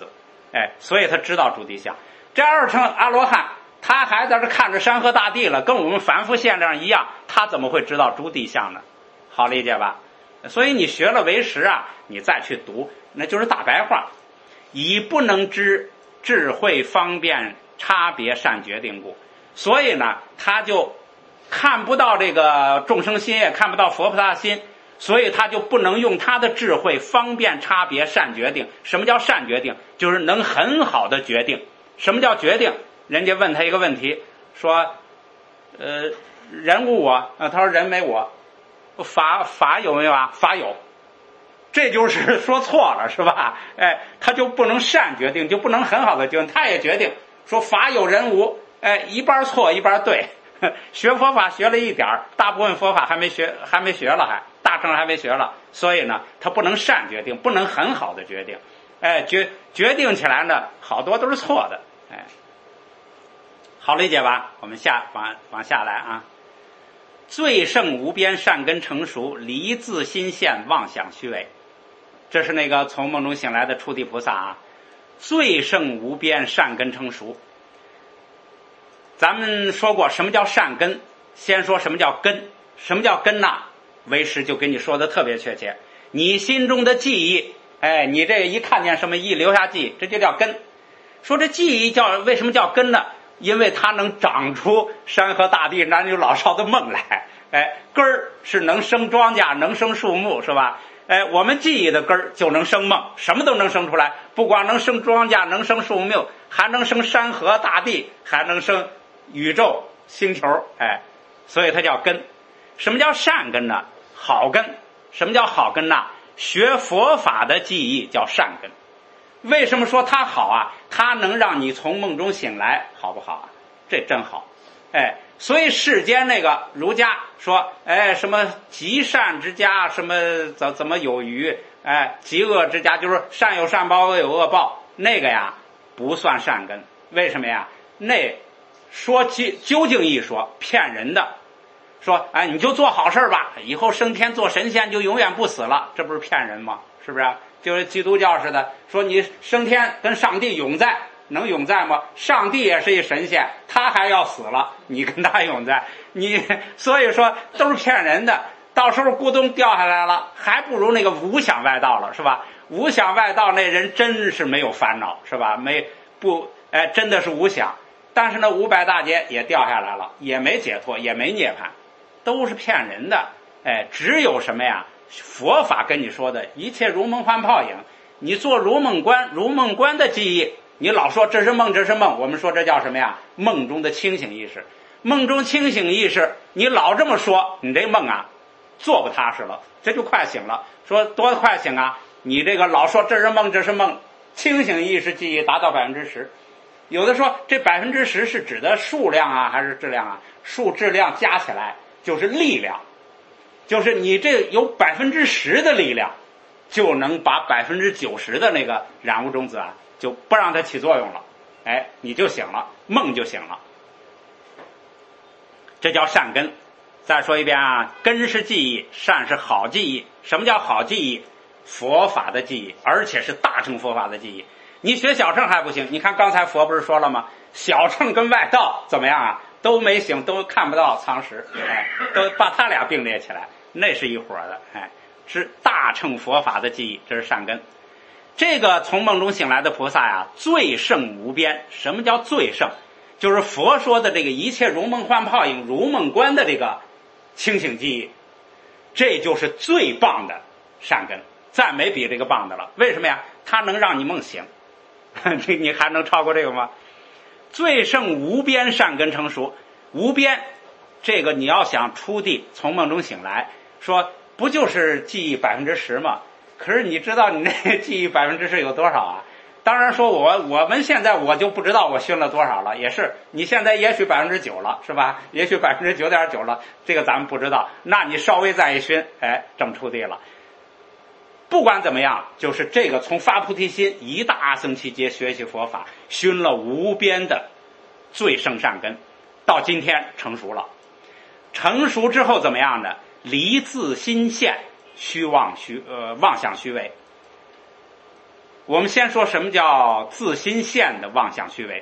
哎，所以他知道诸地相。这二乘阿罗汉，他还在这看着山河大地了，跟我们凡夫现象一样，他怎么会知道诸地相呢？好理解吧？所以你学了唯识啊，你再去读，那就是大白话。以不能知智慧方便差别善决定故，所以呢，他就看不到这个众生心，也看不到佛菩萨心，所以他就不能用他的智慧方便差别善决定。什么叫善决定？就是能很好的决定。什么叫决定？人家问他一个问题，说呃人无我啊，他说人没我，法法有没有啊？法有。这就是说错了，是吧？哎，他就不能善决定，就不能很好的决定。他也决定说法有人无，哎，一半错一半对。学佛法学了一点，大部分佛法还没学，还没学了，还大乘还没学了，所以呢，他不能善决定，不能很好的决定。哎，决决定起来呢，好多都是错的。哎，好理解吧？我们下往往下来啊。最胜无边善根成熟，离自心现妄想虚伪。这是那个从梦中醒来的初地菩萨啊。最胜无边善根成熟。咱们说过什么叫善根，先说什么叫根。什么叫根呐？唯识就给你说的特别确切。你心中的记忆，哎，你这一看见什么一留下记忆，这就叫根。说这记忆叫为什么叫根呢？因为它能长出山河大地男女老少的梦来。哎，根儿是能生庄稼，能生树木，是吧？哎，我们记忆的根儿就能生梦，什么都能生出来，不光能生庄稼，能生树木，还能生山河大地，还能生宇宙星球。哎，所以它叫根。什么叫善根呢？好根。什么叫好根呢？学佛法的记忆叫善根。为什么说它好啊？它能让你从梦中醒来，好不好啊？这真好。哎，所以世间那个儒家说，哎，什么极善之家，什么怎怎么有余，哎，极恶之家，就是善有善报，恶有恶报，那个呀不算善根。为什么呀？那说究竟一说骗人的，说哎你就做好事吧，以后升天做神仙就永远不死了，这不是骗人吗？是不是？就是基督教似的，说你升天跟上帝永在，能永在吗？上帝也是一神仙，他还要死了，你跟他永在，你所以说都是骗人的。到时候咕咚掉下来了，还不如那个无想外道了，是吧？无想外道那人真是没有烦恼，是吧？没不哎，真的是无想。但是呢，五百大劫也掉下来了，也没解脱，也没涅槃，都是骗人的。哎，只有什么呀？佛法跟你说的一切如梦幻泡影，你做如梦观，如梦观的记忆，你老说这是梦，这是梦，我们说这叫什么呀？梦中的清醒意识。梦中清醒意识，你老这么说，你这梦啊做不踏实了，这就快醒了。说多快醒啊？你这个老说这是梦，这是梦，清醒意识记忆达到百分之十。有的说这百分之十是指的数量啊还是质量啊？数质量加起来就是力量，就是你这有百分之十的力量，就能把百分之九十的那个染污种子啊，就不让它起作用了。哎，你就醒了，梦就醒了。这叫善根。再说一遍啊，根是记忆，善是好记忆。什么叫好记忆？佛法的记忆，而且是大乘佛法的记忆。你学小乘还不行，你看刚才佛不是说了吗？小乘跟外道怎么样啊？都没醒，都看不到苍实，哎，都把他俩并列起来，那是一伙的。哎，是大乘佛法的记忆，这是善根。这个从梦中醒来的菩萨呀，最胜无边。什么叫最胜？就是佛说的这个一切如梦幻泡影、如梦观的这个清醒记忆，这就是最棒的善根，再没比这个棒的了。为什么呀？它能让你梦醒，你你还能超过这个吗？最胜无边善根成熟。无边，这个你要想出地从梦中醒来，说不就是记忆百分之十吗？可是你知道你那记忆百分之十有多少啊？当然说我我们现在我就不知道我熏了多少了，也是你现在也许百分之九了，是吧？也许百分之九点九了，这个咱们不知道。那你稍微再一熏，哎，正出地了。不管怎么样，就是这个从发菩提心一大阿僧祇劫学习佛法，熏了无边的最胜善根，到今天成熟了。成熟之后怎么样呢？离自心现，虚妄虚呃妄想虚伪。 我们先说什么叫自心现的妄想虚伪。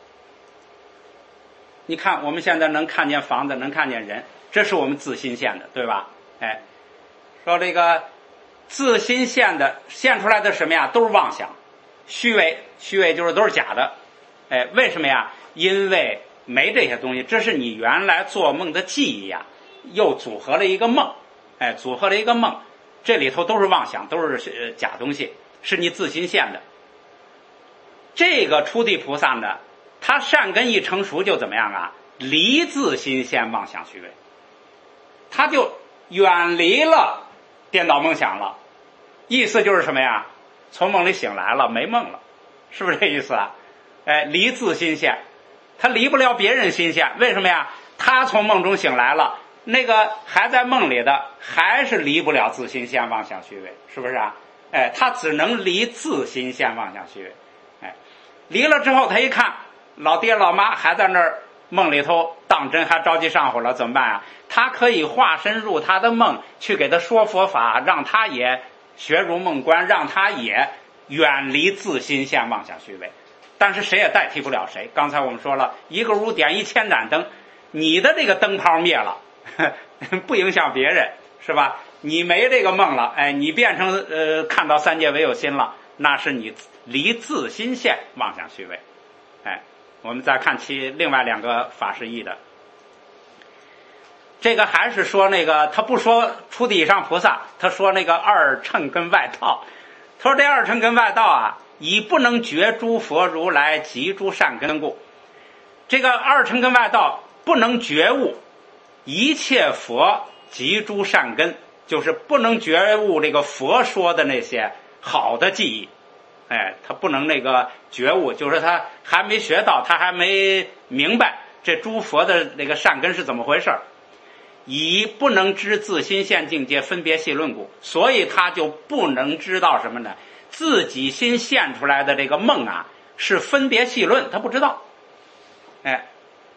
你看我们现在能看见房子，能看见人，这是我们自心现的，对吧？哎，说这个自心现的现出来的什么呀，都是妄想虚伪，虚伪就是都是假的。哎，为什么呀？因为没这些东西，这是你原来做梦的记忆呀，又组合了一个梦，哎，组合了一个梦，这里头都是妄想，都是、呃、假东西，是你自心现的。这个初地菩萨呢，他善根一成熟就怎么样啊？离自心现妄想虚伪，他就远离了颠倒梦想了。意思就是什么呀？从梦里醒来了，没梦了，是不是这意思啊？哎，离自心现，他离不了别人心现，为什么呀？他从梦中醒来了，那个还在梦里的还是离不了自心现妄想虚伪，是不是啊？哎，他只能离自心现妄想虚伪。哎，离了之后他一看老爹老妈还在那儿梦里头当真，还着急上火了，怎么办啊？他可以化身入他的梦，去给他说佛法，让他也学入梦观，让他也远离自心现妄想虚伪。但是谁也代替不了谁。刚才我们说了，一个屋点一千盏灯，你的这个灯泡灭了不影响别人，是吧？你没这个梦了，哎，你变成呃看到三界唯有心了，那是你离自心现妄想虚伪。哎，我们再看其另外两个法释义的，这个还是说那个他不说初地以上菩萨，他说那个二乘跟外道。他说这二乘跟外道啊，以不能觉诸佛如来及诸善根故。这个二乘跟外道不能觉悟一切佛及诸善根，就是不能觉悟这个佛说的那些好的记忆。哎，他不能那个觉悟，就是他还没学到，他还没明白这诸佛的那个善根是怎么回事，以不能知自心现境界分别细论故，所以他就不能知道什么呢？自己心现出来的这个梦啊，是分别细论，他不知道。哎，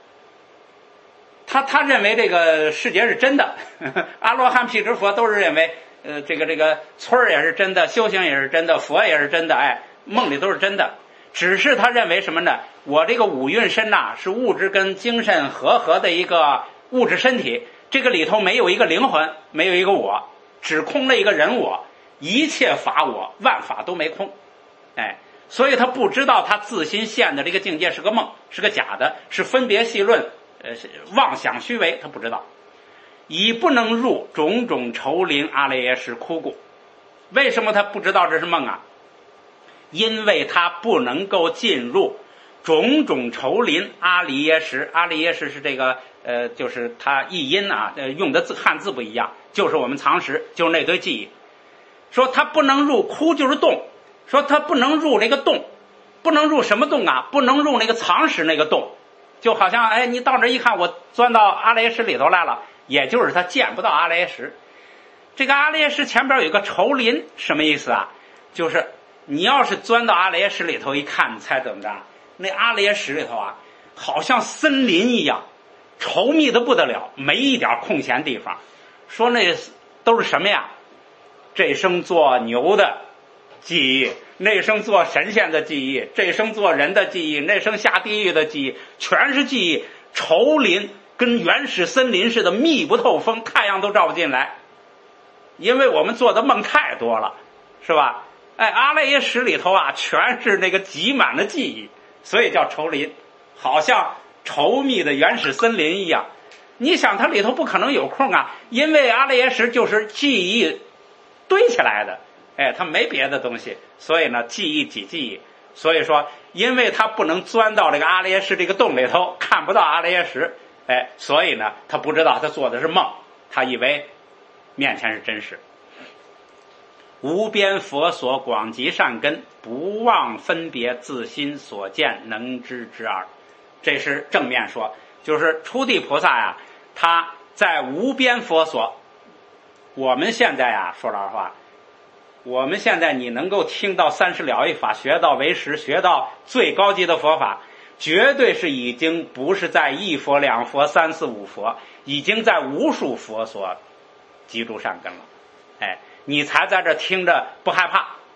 他他认为这个世界是真的，阿罗汉、辟支佛都是认为，呃，这个这个村儿也是真的，修行也是真的，佛也是真的，哎，梦里都是真的。只是他认为什么呢？我这个五蕴身呐、啊，是物质跟精神合合的一个物质身体。这个里头没有一个灵魂，没有一个我，只空了一个人我，一切法我，万法都没空。哎，所以他不知道他自心现的这个境界是个梦，是个假的，是分别细论，呃，妄想虚伪，他不知道。以不能入种种愁林阿赖耶识哭故。为什么他不知道这是梦啊？因为他不能够进入种种愁林阿赖耶识。阿赖耶识是这个呃，就是它译音啊，呃，用的字汉字不一样，就是我们常识，就是那堆记忆。说他不能入窟就是洞，说他不能入那个洞，不能入什么洞啊？不能入那个藏识那个洞，就好像哎，你到这一看，我钻到阿赖耶识里头来了，也就是他见不到阿赖耶识。这个阿赖耶识前边有个愁林，什么意思啊？就是你要是钻到阿赖耶识里头一看，你猜怎么着？那阿赖耶识里头啊，好像森林一样。稠密的不得了，没一点空闲地方。说那都是什么呀？这生做牛的记忆，那生做神仙的记忆，这生做人的记忆，那生下地狱的记忆，全是记忆。稠林跟原始森林似的，密不透风，太阳都照不进来。因为我们做的梦太多了，是吧？哎，阿赖耶识里头啊，全是那个挤满了记忆，所以叫稠林，好像稠密的原始森林一样。你想它里头不可能有空啊，因为阿赖耶识就是记忆堆起来的，哎，它没别的东西，所以呢记忆挤记忆。所以说因为它不能钻到这个阿赖耶识这个洞里头，看不到阿赖耶识，哎，所以呢他不知道他做的是梦，他以为面前是真实。无边佛所广集善根，不忘分别自心所见能知之耳。这是正面说，就是初地菩萨呀，他在无边佛所。我们现在呀，说老实话，我们现在你能够听到三十了义法，学到唯识，学到最高级的佛法，绝对是已经不是在一佛两佛三四五佛，已经在无数佛所集诸善根了。哎，你才在这听着不害怕，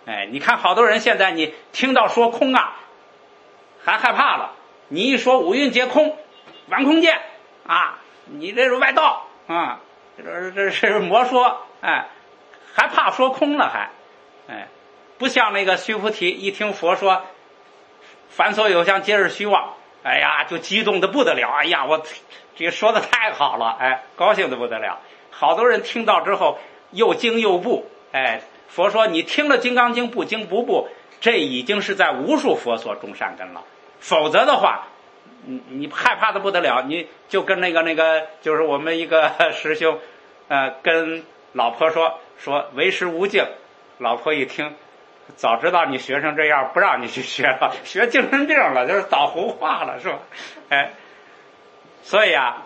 哎，你看好多人现在你听到说空啊，还害怕了。你一说五蕴皆空，玩空见啊，你这是外道啊，这这是魔说，哎，还怕说空了还，哎，不像那个须菩提一听佛说凡所有相皆是虚妄，哎呀就激动的不得了，哎呀我这说的太好了，哎，高兴的不得了。好多人听到之后又惊又怖，哎，佛说你听了《金刚经》不惊不怖，这已经是在无数佛所种善根了。否则的话，你你害怕的不得了，你就跟那个那个，就是我们一个师兄，呃，跟老婆说说为师无敬，老婆一听，早知道你学成这样，不让你去学了，学精神病了，就是早胡话了，是吧？哎，所以啊，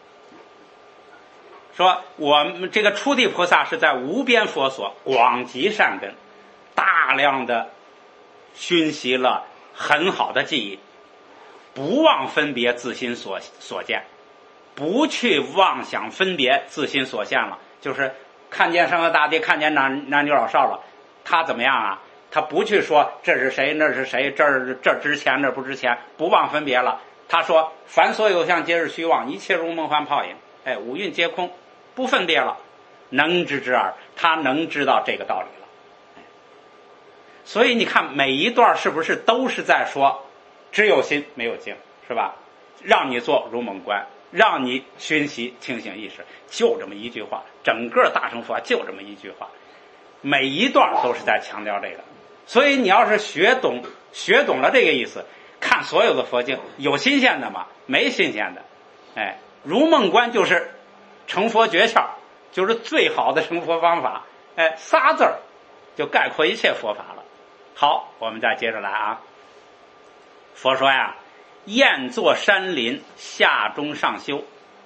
说我们这个初地菩萨是在无边佛所广集善根，大量的熏习了很好的记忆，不忘分别自心所所见，不去妄想分别自心所现了，就是看见山河大地，看见男男女老少了，他怎么样啊？他不去说这是谁那是谁，这儿这值钱这不值钱，不忘分别了。他说凡所有相皆是虚妄，一切如梦幻泡影，哎，五蕴皆空，不分别了，能知之耳，他能知道这个道理了。所以你看每一段是不是都是在说只有心没有境，是吧？让你做如梦观，让你熏习清醒意识，就这么一句话，整个大乘佛法就这么一句话，每一段都是在强调这个。所以你要是学懂学懂了这个意思，看所有的佛经，有新鲜的吗？没新鲜的。哎，如梦观就是成佛诀窍，就是最好的成佛方法。哎，仨字儿就概括一切佛法了。好，我们再接着来啊。佛说呀，雁作山林，下中上修。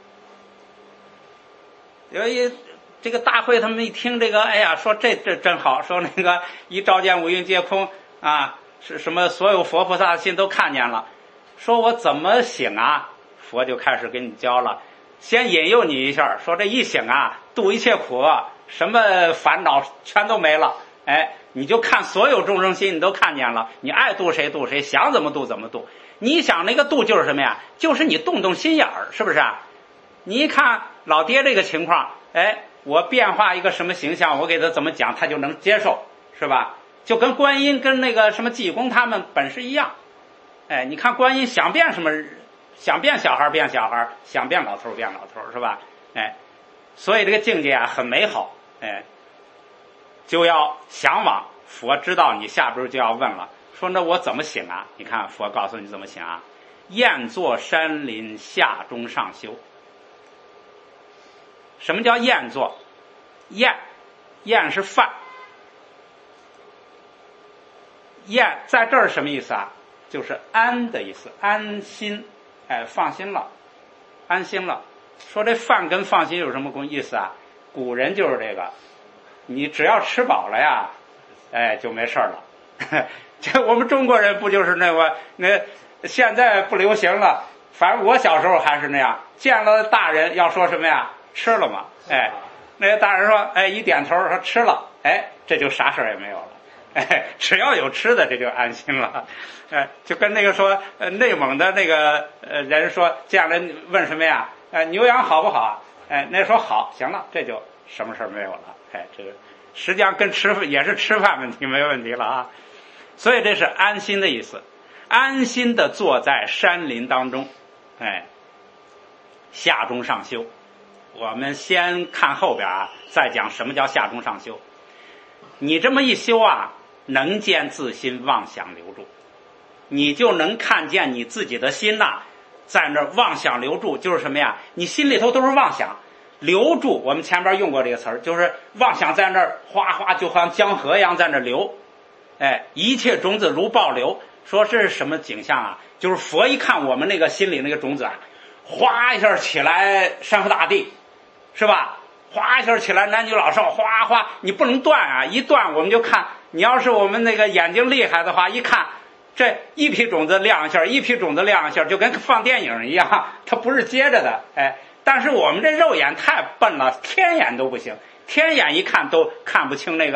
有一这个大会他们一听这个，哎呀，说这这真好，说那个一照见五蕴皆空啊，是什么所有佛菩萨的心都看见了。说我怎么醒啊？佛就开始给你教了，先引诱你一下，说这一醒啊，度一切苦，什么烦恼全都没了。哎，你就看所有众生心你都看见了，你爱度谁度谁，想怎么度怎么度。你想那个度就是什么呀？就是你动动心眼儿，是不是啊？你一看老爹这个情况，哎，我变化一个什么形象，我给他怎么讲他就能接受，是吧？就跟观音跟那个什么济公他们本事一样。哎，你看观音想变什么，想变小孩变小孩，想变老头变老头，是吧？哎，所以这个境界啊很美好。哎，就要向往。佛知道你下边就要问了，说那我怎么醒啊？你看佛告诉你怎么醒啊，雁作山林，下中上修。什么叫雁作？雁雁是饭，雁在这儿什么意思啊？就是安的意思，安心，哎，放心了，安心了。说这饭跟放心有什么意思啊？古人就是这个，你只要吃饱了呀，哎，就没事了。这我们中国人不就是那个那现在不流行了，反正我小时候还是那样，见了大人要说什么呀？吃了吗？哎，那个大人说，哎，一点头说吃了，哎，这就啥事儿也没有了。哎，只要有吃的，这就安心了。哎，就跟那个说，呃，内蒙的那个呃人说，见人问什么呀？呃，牛羊好不好？哎，那说好，行了，这就什么事儿没有了。哎，这个实际上跟吃也是吃饭问题没问题了啊。所以这是安心的意思，安心的坐在山林当中，哎，下中上修。我们先看后边啊，再讲什么叫下中上修。你这么一修啊，能见自心妄想留住，你就能看见你自己的心呐、啊，在那妄想留住，就是什么呀？你心里头都是妄想留住。我们前边用过这个词儿，就是妄想在那儿哗哗，就好像江河一样在那流。哎，一切种子如暴流。说这是什么景象啊？就是佛一看我们那个心里那个种子啊，哗一下起来山河大地，是吧？哗一下起来男女老少，哗哗，你不能断啊！一断我们就看，你要是我们那个眼睛厉害的话，一看这一批种子亮一下，一批种子亮一下，就跟放电影一样，它不是接着的。哎，但是我们这肉眼太笨了，天眼都不行，天眼一看都看不清那个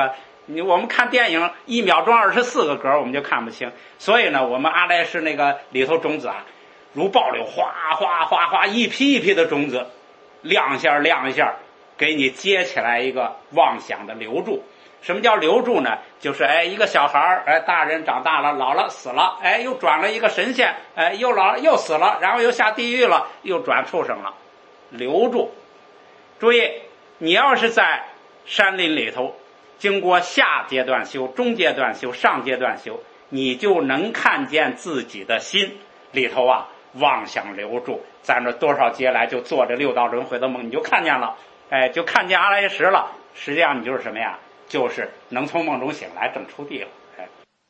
你我们看电影一秒钟二十四个格，我们就看不清。所以呢，我们阿赖耶识那个里头种子啊，如暴流，哗哗哗哗，一批一批的种子，亮一下亮一下，给你接起来一个妄想的流注。什么叫流注呢？就是哎，一个小孩儿，哎，大人长大了，老了，死了，哎，又转了一个神仙，哎，又老了，又死了，然后又下地狱了，又转畜生了，流注。注意，你要是在山林里头，经过下阶段修、中阶段修、上阶段修，你就能看见自己的心里头啊，妄想流注，在那多少劫来就做着六道轮回的梦，你就看见了，哎，就看见阿赖耶识了。实际上你就是什么呀？就是能从梦中醒来，正出地了。哎，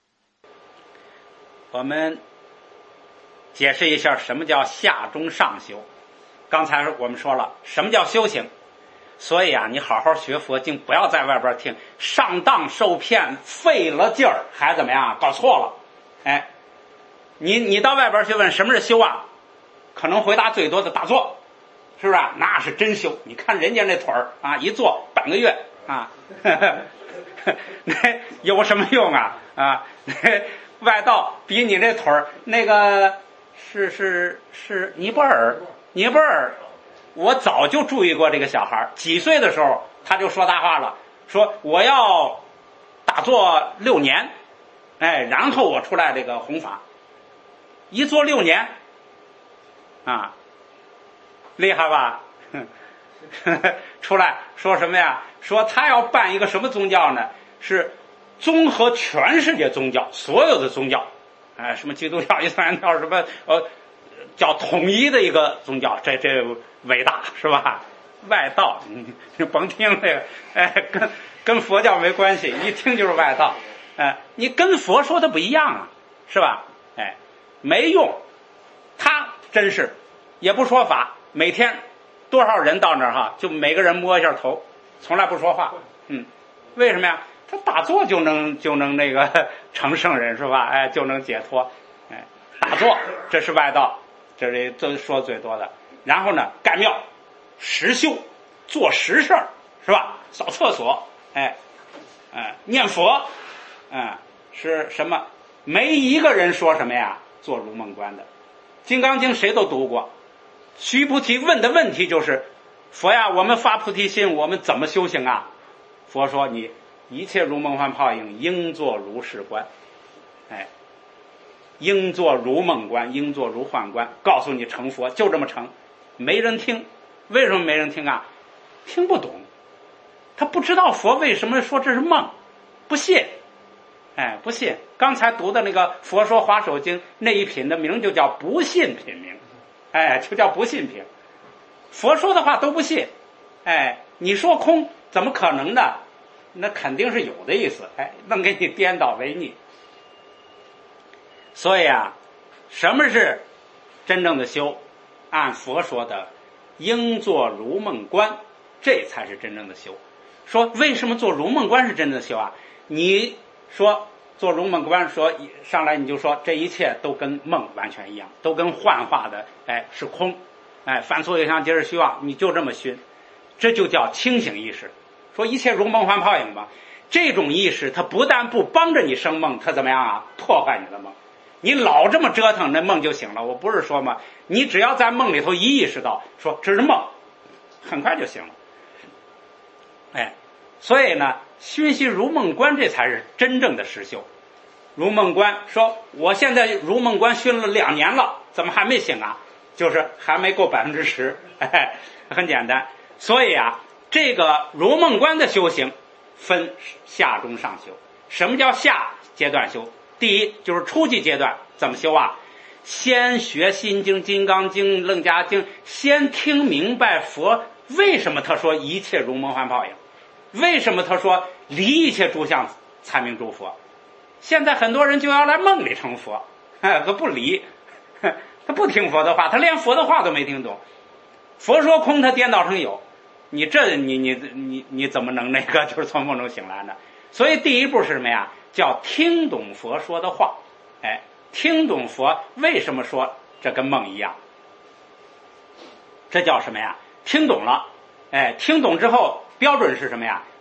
我们解释一下什么叫下中上修。刚才我们说了什么叫修行，所以啊，你好好学佛经，不要在外边听上当受骗，费了劲儿还怎么样，搞错了。哎，你你到外边去问什么是修啊，可能回答最多的打坐，是不是啊？那是真修。你看人家那腿儿啊，一坐半个月啊，那有什么用啊？啊，外道比你这腿儿那个是是是尼泊尔，尼泊尔，我早就注意过这个小孩，几岁的时候他就说大话了，说我要打坐六年，哎，然后我出来这个弘法，一坐六年，啊，厉害吧？出来说什么呀？说他要办一个什么宗教呢？是综合全世界宗教，所有的宗教，哎，什么基督教、伊斯兰教，什么呃，叫统一的一个宗教，这这伟大是吧？外道，你你甭听这个，哎，跟跟佛教没关系，一听就是外道，哎，你跟佛说的不一样啊，是吧？哎，没用，他真是也不说法，每天多少人到那儿哈，就每个人摸一下头，从来不说话，嗯，为什么呀？他打坐就能就能那个成圣人是吧？哎，就能解脱，哎，打坐这是外道，这是这说最多的。然后呢，盖庙、实修、做实事儿是吧？扫厕所，哎，哎，念佛，嗯，是什么？没一个人说什么呀？做如梦观的，《金刚经》谁都读过。须菩提问的问题就是：佛呀，我们发菩提心，我们怎么修行啊？佛说你一切如梦幻泡影，应作如是观。哎，应作如梦观，应作如幻观，告诉你成佛，就这么成。没人听，为什么没人听啊？听不懂，他不知道佛为什么说这是梦，不信。哎，不信。刚才读的那个《佛说华首经》那一品的名就叫不信品名，哎，就叫不信品。佛说的话都不信，哎，你说空怎么可能呢？那肯定是有的意思，哎，能给你颠倒为逆。所以啊，什么是真正的修？按佛说的，应作如梦观，这才是真正的修。说为什么做如梦观是真正的修啊？你说做如梦观，说上来你就说这一切都跟梦完全一样，都跟幻化的，哎，是空，哎，犯错有相皆是虚妄，你就这么熏，这就叫清醒意识。说一切如梦幻泡影吧，这种意识它不但不帮着你生梦，它怎么样啊？破坏你的梦。你老这么折腾，那梦就醒了。我不是说嘛，你只要在梦里头一意识到说这是梦，很快就醒了。哎，所以呢，熏习如梦观，这才是真正的实修。如梦观说，我现在如梦观熏了两年了，怎么还没醒啊？就是还没够百分之十，哎，很简单。所以啊，这个如梦观的修行分下中上修。什么叫下阶段修？第一就是初级阶段，怎么修啊？先学心经、金刚经、楞伽经，先听明白佛为什么他说一切如梦幻泡影，为什么他说离一切诸相才名诸佛。现在很多人就要来梦里成佛，他不离，他不听佛的话，他连佛的话都没听懂。佛说空，他颠倒成有，你这你你你你怎么能那个就是从梦中醒来呢？所以第一步是什么呀？叫听懂佛说的话，哎，听懂佛为什么说这跟梦一样，这叫什么呀？听懂了，哎，听懂之后标准是什么呀？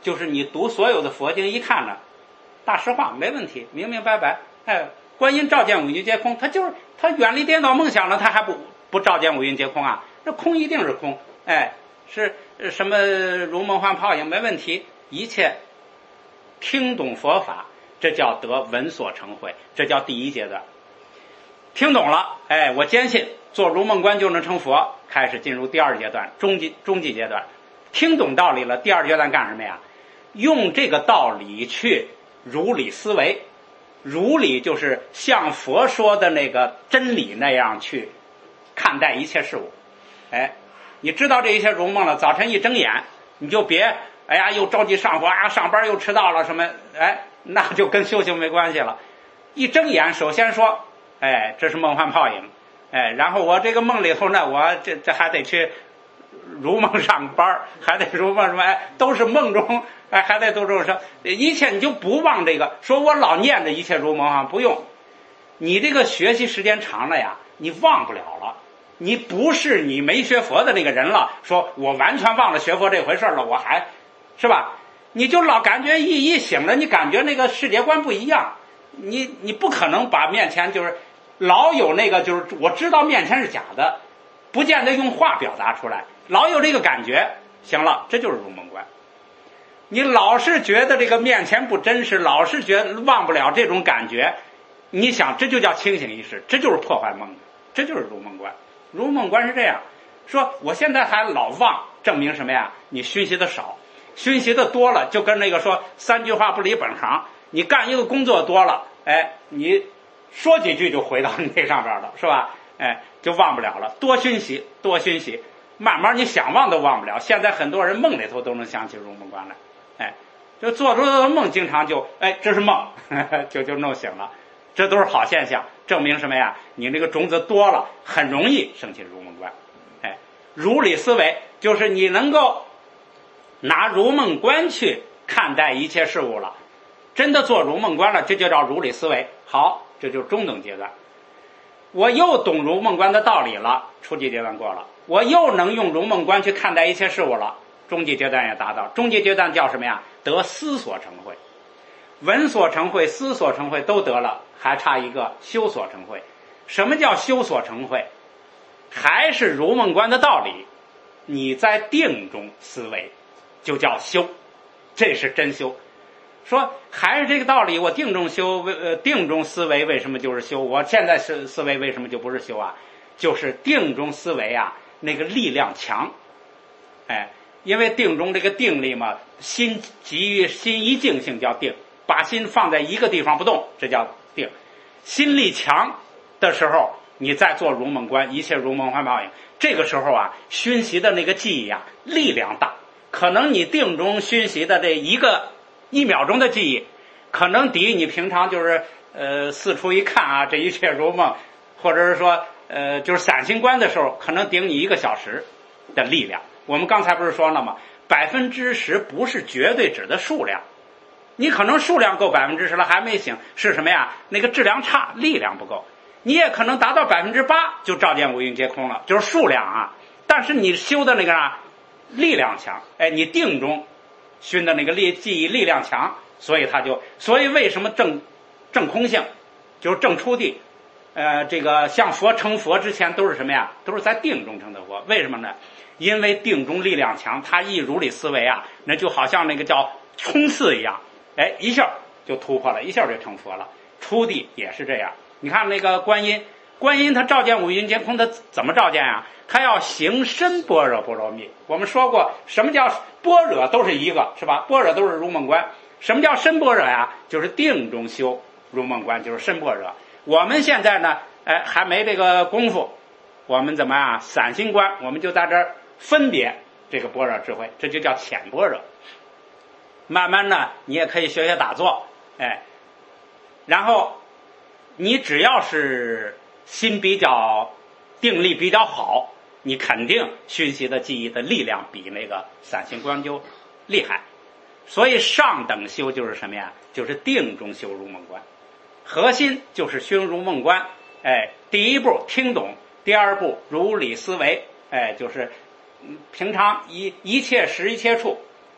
就是你读所有的佛经一看呢，大实话没问题，明明白白。哎，观音照见五蕴皆空，他就是他远离颠倒梦想了，他还不不照见五蕴皆空啊？这空一定是空，哎，是什么如梦幻泡影没问题，一切听懂佛法，这叫得闻所成慧，这叫第一阶段。听懂了，哎，我坚信做如梦观就能成佛，开始进入第二阶段，中级中级阶段。听懂道理了，第二阶段干什么呀？用这个道理去如理思维，如理就是像佛说的那个真理那样去看待一切事物。哎，你知道这一切如梦了，早晨一睁眼，你就别哎呀又着急上火啊，上班又迟到了什么，哎，那就跟修行没关系了。一睁眼，首先说，哎，这是梦幻泡影，哎，然后我这个梦里头呢，我这这还得去如梦上班，还得如梦什么，哎，都是梦中，哎，还得都这么一切你就不忘这个，说我老念着一切如梦啊，不用，你这个学习时间长了呀，你忘不了了，你不是你没学佛的那个人了，说我完全忘了学佛这回事了，我还是吧？你就老感觉一一醒了，你感觉那个世界观不一样，你你不可能把面前就是老有那个就是我知道面前是假的，不见得用话表达出来，老有这个感觉，行了，这就是入梦观。你老是觉得这个面前不真实，老是觉得忘不了这种感觉，你想这就叫清醒意识，这就是破坏梦，这就是入梦观。入梦观是这样说，我现在还老忘，证明什么呀？你熏习的少，熏习的多了，就跟那个说三句话不离本行，你干一个工作多了，哎，你说几句就回到那上边了，是吧？哎，就忘不了了。多熏习，多熏习，慢慢你想忘都忘不了。现在很多人梦里头都能想起入梦观来，哎，就做出的梦经常就哎这是梦，呵呵就就弄醒了，这都是好现象，证明什么呀？你这个种子多了，很容易升起入梦观。哎，如理思维就是你能够拿如梦观去看待一切事物了，真的做如梦观了，这就叫如理思维。好，这就是中等阶段。我又懂如梦观的道理了，初级阶段过了，我又能用如梦观去看待一切事物了，中级阶段也达到。中级阶段叫什么呀？得思所成慧，闻所成慧，思所成慧都得了，还差一个修所成慧。什么叫修所成慧？还是如梦观的道理，你在定中思维就叫修，这是真修。说还是这个道理，我定中修，呃，定中思维为什么就是修？我现在是思维为什么就不是修啊？就是定中思维啊，那个力量强，哎，因为定中这个定力嘛，心急于心一静性叫定，把心放在一个地方不动，这叫定。心力强的时候，你再做如梦观，一切如梦幻泡影，这个时候啊，熏习的那个记忆啊，力量大，可能你定中熏习的这一个一秒钟的记忆，可能抵你平常就是呃四处一看啊，这一切如梦，或者是说呃就是散心观的时候，可能顶你一个小时的力量。我们刚才不是说了吗？百分之十不是绝对指的数量，你可能数量够百分之十了还没醒，是什么呀？那个质量差，力量不够。你也可能达到百分之八就照见五蕴皆空了，就是数量啊。但是你修的那个啊，力量强，哎，你定中熏的那个力记忆力量强，所以他就，所以为什么正正空性就是正出地，呃，这个像佛成佛之前都是什么呀？都是在定中成的佛。为什么呢？因为定中力量强，他一如理思维啊，那就好像那个叫冲刺一样，哎，一下就突破了，一下就成佛了。出地也是这样。你看那个观音，观音他照见五蕴皆空，他怎么照见啊？他要行深般若波罗蜜。我们说过，什么叫般若都是一个，是吧？般若都是如梦观。什么叫深般若呀？就是定中修如梦观，就是深般若。我们现在呢，哎，还没这个功夫，我们怎么啊？散心观，我们就在这儿分别这个般若智慧，这就叫浅般若。慢慢呢，你也可以学学打坐，哎，然后你只要是心比较定力比较好，你肯定熏习的记忆的力量比那个散心观就厉害。所以上等修就是什么呀？就是定中修如梦观，核心就是熏如梦观。哎，第一步听懂，第二步如理思维，哎，就是平常一一切时一切处，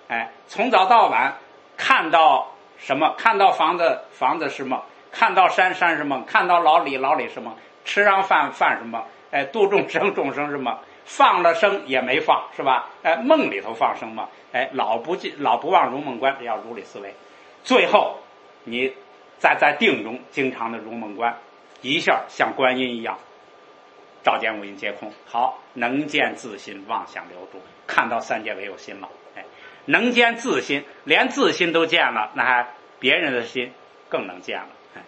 哎，从早到晚看到什么？看到房子房子是梦，看到山山是梦，看到老李老李是梦，吃上饭饭是梦，哎，度众生众生是梦，放了生也没放，是吧？哎，梦里头放生梦，哎，老不记老不忘如梦观，这叫如理思维。最后你再在定中经常的如梦观，一下像观音一样，照见五蕴皆空。好，能见自心，妄想留住，看到三界唯有心了。哎，能见自心，连自心都见了，那还别人的心更能见了。哎，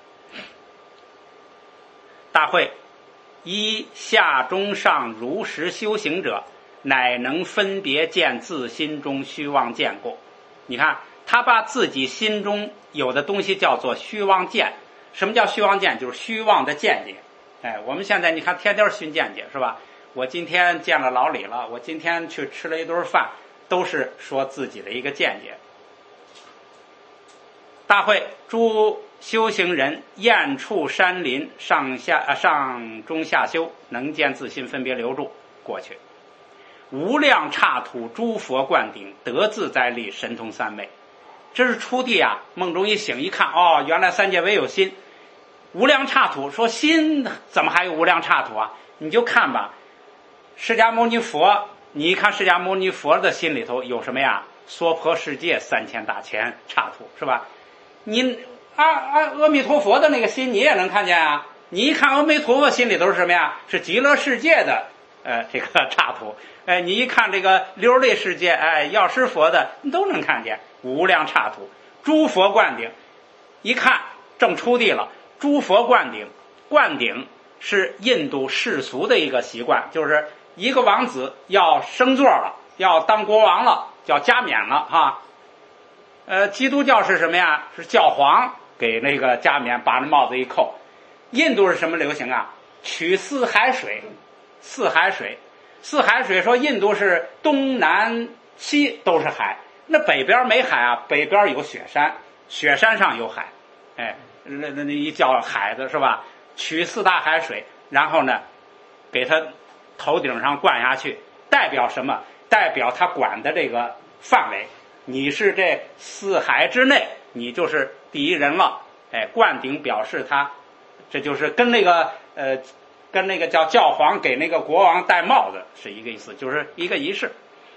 大会一下中上如实修行者，乃能分别见自心中虚妄见过。你看，他把自己心中有的东西叫做虚妄见。什么叫虚妄见？就是虚妄的见解。哎，我们现在你看天天寻见解，是吧？我今天见了老李了，我今天去吃了一顿饭，都是说自己的一个见解。大会诸修行人厌处山林，上下、啊、上中下修，能见自心，分别留住过去。无量刹土诸佛灌顶，得自在力，神通三昧。这是初地啊，梦中一醒一看，哦，原来三界唯有心。无量刹土，说心怎么还有无量刹土啊？你就看吧，释迦牟尼佛，你一看释迦牟尼佛的心里头有什么呀？娑婆世界三千大千刹土，是吧？你啊啊，阿弥陀佛的那个心你也能看见啊。你一看阿弥陀佛心里头是什么呀？是极乐世界的呃这个刹土。哎，你一看这个琉璃世界，哎，药师佛的，你都能看见无量刹土，诸佛灌顶。一看正出地了。诸佛灌顶，灌顶是印度世俗的一个习惯，就是一个王子要升座了，要当国王了，叫加冕了哈。呃，基督教是什么呀？是教皇给那个加冕，把那帽子一扣。印度是什么流行啊？取四海水，四海水，四海水说印度是东南西都是海，那北边没海啊，北边有雪山，雪山上有海，哎。那那那一叫海子是吧？取四大海水，然后呢，给他头顶上灌下去，代表什么？代表他管的这个范围。你是这四海之内，你就是第一人了。哎，灌顶表示他，这就是跟那个呃，跟那个叫教皇给那个国王戴帽子是一个意思，就是一个仪式。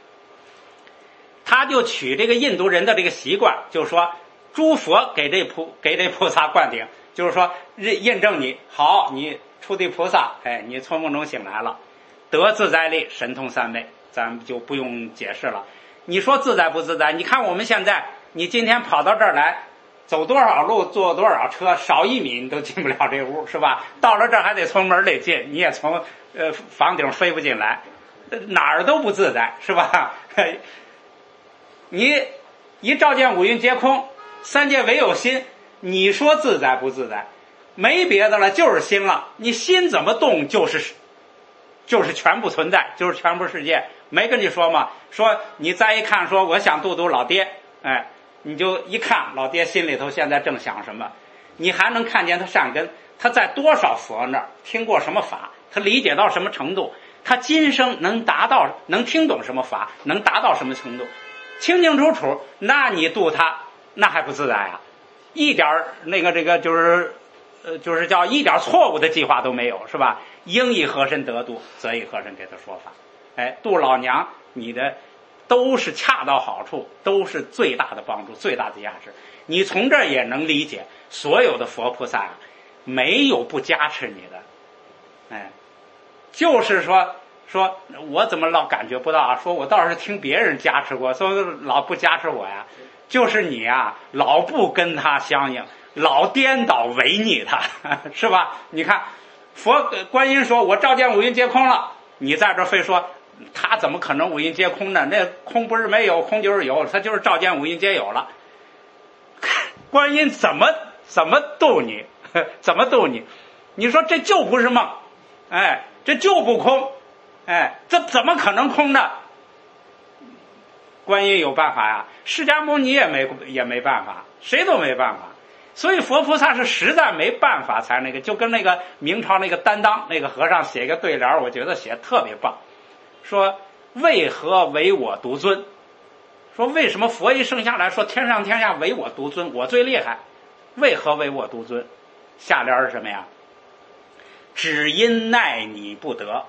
他就取这个印度人的这个习惯，就是说。诸佛给这菩给这菩萨灌顶，就是说印证你好，你初地菩萨，哎，你从梦中醒来了，得自在力，神通三昧，咱们就不用解释了。你说自在不自在？你看我们现在，你今天跑到这儿来，走多少路，坐多少车，少一米你都进不了这屋，是吧？到了这儿还得从门里进，你也从呃房顶飞不进来，哪儿都不自在，是吧？你一照见五蕴皆空。三界唯有心，你说自在不自在？没别的了，就是心了。你心怎么动，就是就是全部存在，就是全部世界。没跟你说吗？说你再一看，说我想度度老爹，哎，你就一看老爹心里头现在正想什么，你还能看见他善根，他在多少佛那儿听过什么法，他理解到什么程度，他今生能达到能听懂什么法，能达到什么程度，清清楚楚。那你度他。那还不自在啊？一点那个这个就是呃就是叫一点错误的计划都没有，是吧？应以何身得度，则以何身给他说法。哎，度老娘，你的都是恰到好处，都是最大的帮助，最大的价值。你从这儿也能理解，所有的佛菩萨啊，没有不加持你的。哎，就是说说我怎么老感觉不到啊？说我倒是听别人加持过，所以老不加持我呀。就是你啊，老不跟他相应，老颠倒违逆他，是吧？你看，佛观音说：“我照见五蕴皆空了。”你在这非说他怎么可能五蕴皆空呢？那空不是没有，空就是有，他就是照见五蕴皆有了。观音怎么怎么逗你？怎么逗你？你说这就不是梦，哎，这就不空，哎，这怎么可能空呢？观音有办法呀，释迦牟尼也没也没办法，谁都没办法。所以佛菩萨是实在没办法才那个，就跟那个明朝那个担当那个和尚写一个对联，我觉得写得特别棒，说为何唯我独尊？ 说为什么佛一生下来说天上天下唯我独尊，我最厉害？为何唯我独尊？下联是什么呀？只因奈你不得。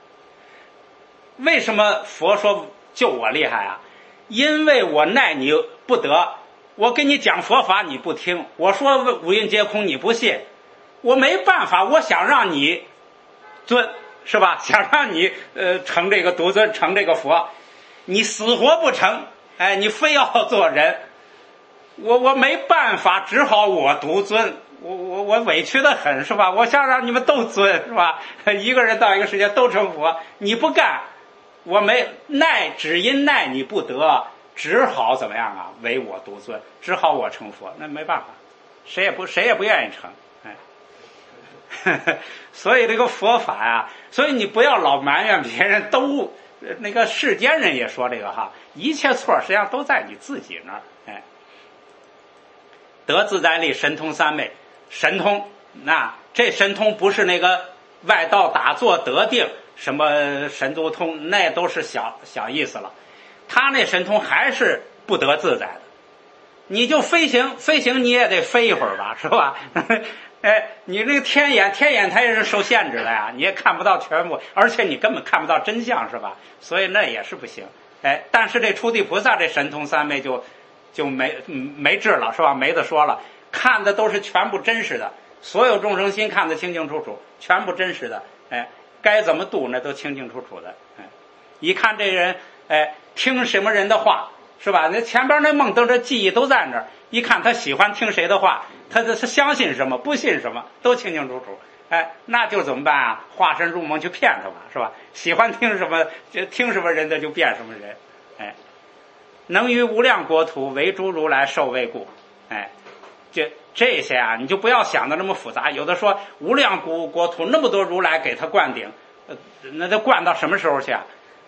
为什么佛说就我厉害啊？因为我奈你不得，我跟你讲佛法你不听，我说五蕴皆空你不信，我没办法，我想让你尊，是吧？想让你呃成这个独尊，成这个佛，你死活不成，哎，你非要做人，我我没办法，只好我独尊，我我我委屈的很，是吧？我想让你们都尊，是吧？一个人到一个世界都成佛，你不干，我没奈，只因奈你不得，只好怎么样啊？唯我独尊，只好我成佛，那没办法，谁也不谁也不愿意成，哎，所以这个佛法呀、啊，所以你不要老埋怨别人都，那个世间人也说这个哈，一切错实际上都在你自己那儿，哎。得自在力，神通三昧，神通，那这神通不是那个外道打坐得定什么神足通，那都是小小意思了。他那神通还是不得自在的。你就飞行，飞行你也得飞一会儿吧，是吧？哎，你这个天眼，天眼它也是受限制的呀，你也看不到全部，而且你根本看不到真相，是吧？所以那也是不行。哎，但是这初地菩萨这神通三昧就就没没治了，是吧？没得说了，看的都是全部真实的，所有众生心看得清清楚楚，全部真实的。哎，该怎么度那都清清楚楚的。哎，一看这人，哎，听什么人的话，是吧？那前边那梦都是记忆都在那儿，一看他喜欢听谁的话，他他相信什么，不信什么，都清清楚楚。哎，那就怎么办啊？化身入梦去骗他吧，是吧？喜欢听什么，就听什么人的就变什么人。哎，能于无量国土为诸如来受位故。哎，这这些啊，你就不要想的那么复杂。有的说无量国国土那么多如来给他灌顶，呃，那得灌到什么时候去啊？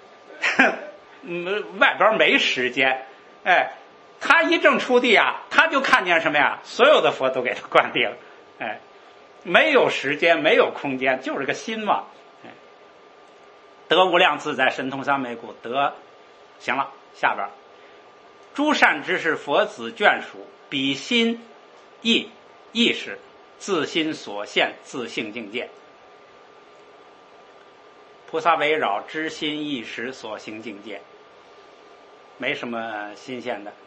嗯，外边没时间。哎，他一正出地啊，他就看见什么呀？所有的佛都给他灌顶。哎，没有时间，没有空间，就是个心嘛。哎，得无量自在神通三昧故，得行了。下边，诸善知识佛子眷属，彼心意意识，自心所现，自性境界。菩萨围绕知心意识所行境界，没什么新鲜的。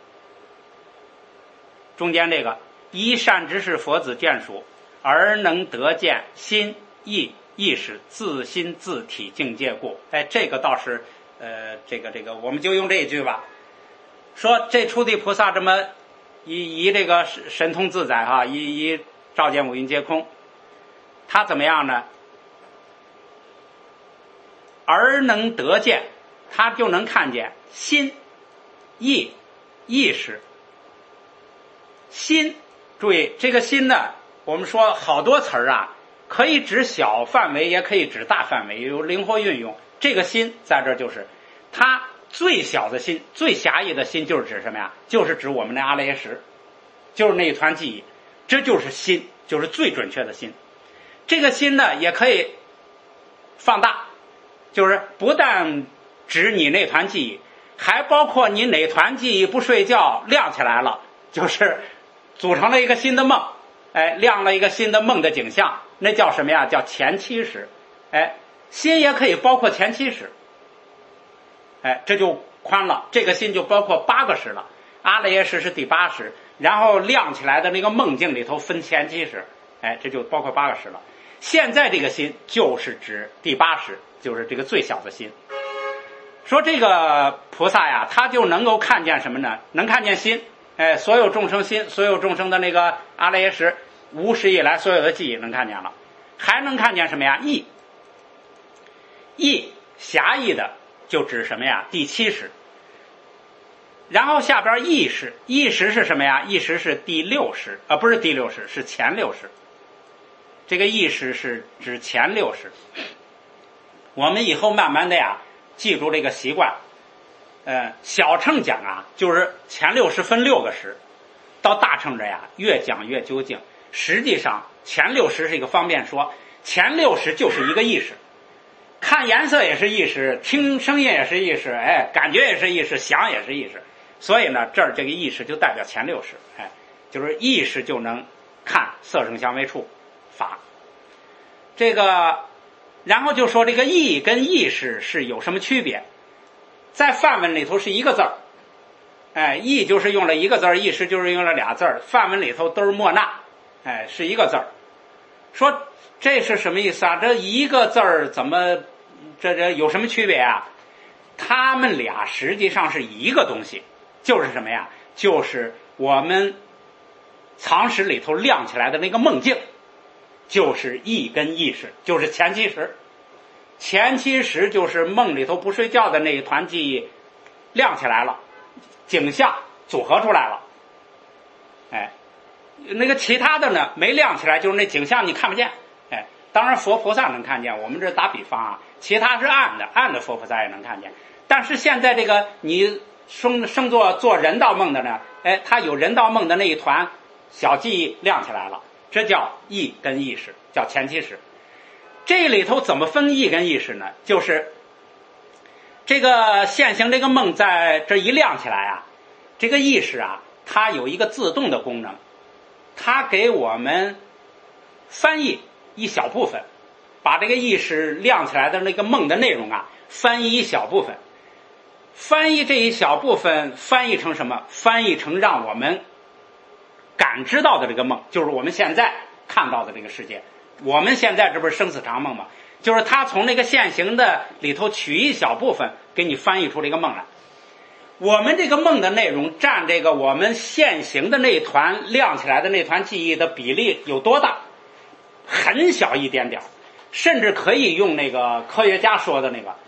中间这个一善知识佛子眷属，而能得见心意意识自心自体境界故。哎，这个倒是呃，这个这个，我们就用这一句吧。说这初地菩萨这么以以这个神通自在哈，以以照见五蕴皆空，他怎么样呢？而能得见，他就能看见心意意识。心，注意这个心呢，我们说好多词儿啊，可以指小范围，也可以指大范围，有灵活运用。这个心在这儿就是它最小的心，最狭义的心，就是指什么呀？就是指我们的阿赖耶识，就是那一团记忆，这就是心，就是最准确的心。这个心呢，也可以放大，就是不但指你那团记忆，还包括你哪团记忆不睡觉亮起来了，就是组成了一个新的梦，哎，亮了一个新的梦的景象，那叫什么呀？叫前七识。哎，心也可以包括前七识，哎，这就宽了。这个心就包括八个识了，阿赖耶识是第八识，然后亮起来的那个梦境里头分前七识，哎，这就包括八个识了。现在这个心就是指第八识，就是这个最小的心。说这个菩萨呀，他就能够看见什么呢？能看见心，哎，所有众生心，所有众生的那个阿赖耶识，无始以来所有的记忆能看见了，还能看见什么呀？意，意狭义的就指什么呀？第七识。然后下边意识，意识是什么呀？意识是第六识，啊，不是第六识，是前六识。这个意识是指前六识。我们以后慢慢的呀，记住这个习惯。呃，小乘讲啊，就是前六识分六个识，到大乘这呀，越讲越究竟。实际上，前六识是一个方便说，前六识就是一个意识。看颜色也是意识，听声音也是意识，哎，感觉也是意识，想也是意识。 所以呢，这儿这个意识就代表前六识，哎，就是意识就能看色声香味触法。这个，然后就说这个意跟意识是有什么区别？在梵文里头是一个字儿，哎，意就是用了一个字儿，意识就是用了俩字儿，梵文里头都是莫那，哎，是一个字儿。说这是什么意思啊？这一个字儿怎么这这有什么区别啊？他们俩实际上是一个东西，就是什么呀？就是我们常识里头亮起来的那个梦境，就是意跟意识，就是前七识。前七识就是梦里头不睡觉的那一团记忆亮起来了，景象组合出来了，哎，那个其他的呢没亮起来，就是那景象你看不见，哎，当然佛菩萨能看见，我们这打比方啊，其他是暗的，暗的佛菩萨也能看见。但是现在这个你生生做做人道梦的呢，哎，他有人道梦的那一团小记忆亮起来了，这叫意跟意识，叫前七识。这里头怎么分意跟意识呢？就是这个现行这个梦在这一亮起来啊，这个意识啊，它有一个自动的功能，它给我们翻译一小部分，把这个意识亮起来的那个梦的内容啊，翻译一小部分，翻译这一小部分翻译成什么？翻译成让我们感知到的这个梦，就是我们现在看到的这个世界。我们现在这不是生死常梦吗？就是他从那个现行的里头取一小部分给你翻译出这个梦来。我们这个梦的内容占这个我们现行的那一团亮起来的那团记忆的比例有多大？很小一点点，甚至可以用那个科学家说的那个，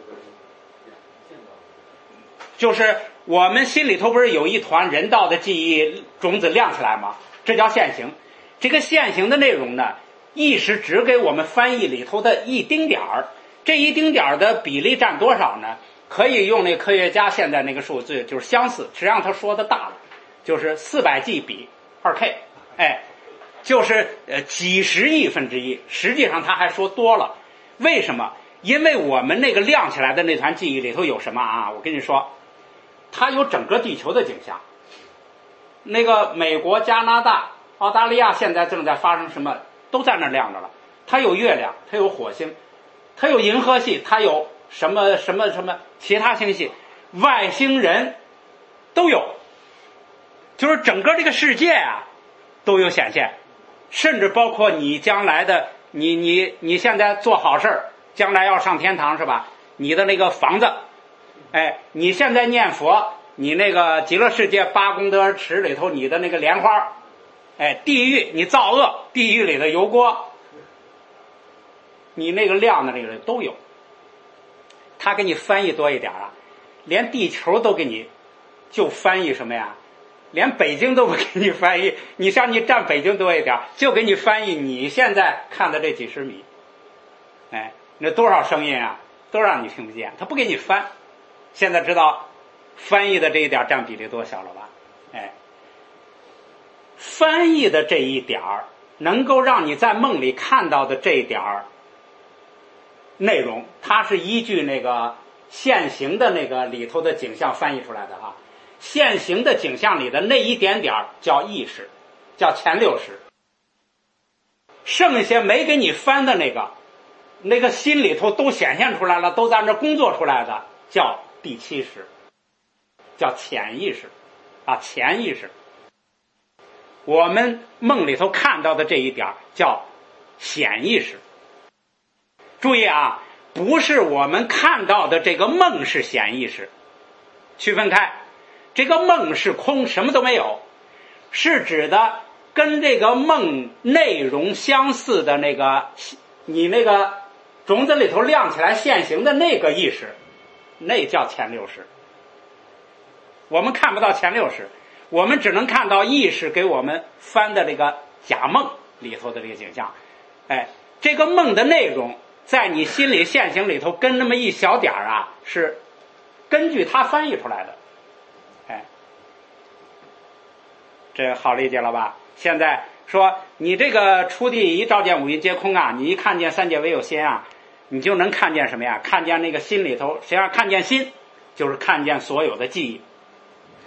就是我们心里头不是有一团人道的记忆种子亮起来吗？这叫现行。这个现行的内容呢，意识只给我们翻译里头的一丁点儿，这一丁点儿的比例占多少呢？可以用那科学家现在那个数字，就是相似，实际上他说的大了，就是四百 G 比二 K， 哎，就是呃几十亿分之一，实际上他还说多了。为什么？因为我们那个亮起来的那团记忆里头有什么啊？我跟你说，它有整个地球的景象。那个美国、加拿大、澳大利亚现在正在发生什么？都在那亮着了。它有月亮，它有火星，它有银河系，它有什么什么什么其他星系，外星人都有，就是整个这个世界啊都有显现，甚至包括你将来的你你你现在做好事，将来要上天堂是吧？你的那个房子，哎，你现在念佛，你那个极乐世界八功德池里头你的那个莲花。哎，地狱你造恶，地狱里的油锅，你那个亮的那个都有。他给你翻译多一点啊，连地球都给你就翻译什么呀？连北京都不给你翻译，你像你占北京多一点，就给你翻译你现在看的这几十米。哎，那多少声音啊，都让你听不见，他不给你翻。现在知道翻译的这一点占比例多小了吧？哎。翻译的这一点儿能够让你在梦里看到的这一点儿内容，它是依据那个现行的那个里头的景象翻译出来的啊。现行的景象里的那一点点叫意识，叫前六识。剩下没给你翻的那个，那个心里头都显现出来了，都在那工作出来的，叫第七识，叫潜意识啊，潜意识。我们梦里头看到的这一点叫显意识。注意啊，不是我们看到的这个梦是显意识，区分开。这个梦是空，什么都没有，是指的跟这个梦内容相似的那个，你那个种子里头亮起来现行的那个意识，那叫前六识。我们看不到前六识，我们只能看到意识给我们翻的这个假梦里头的这个景象。哎，这个梦的内容在你心里现行里头跟那么一小点啊，是根据它翻译出来的。哎，这好理解了吧？现在说你这个初地一照见五蕴皆空啊，你一看见三界唯有心啊，你就能看见什么呀？看见那个心里头，实际上看见心就是看见所有的记忆。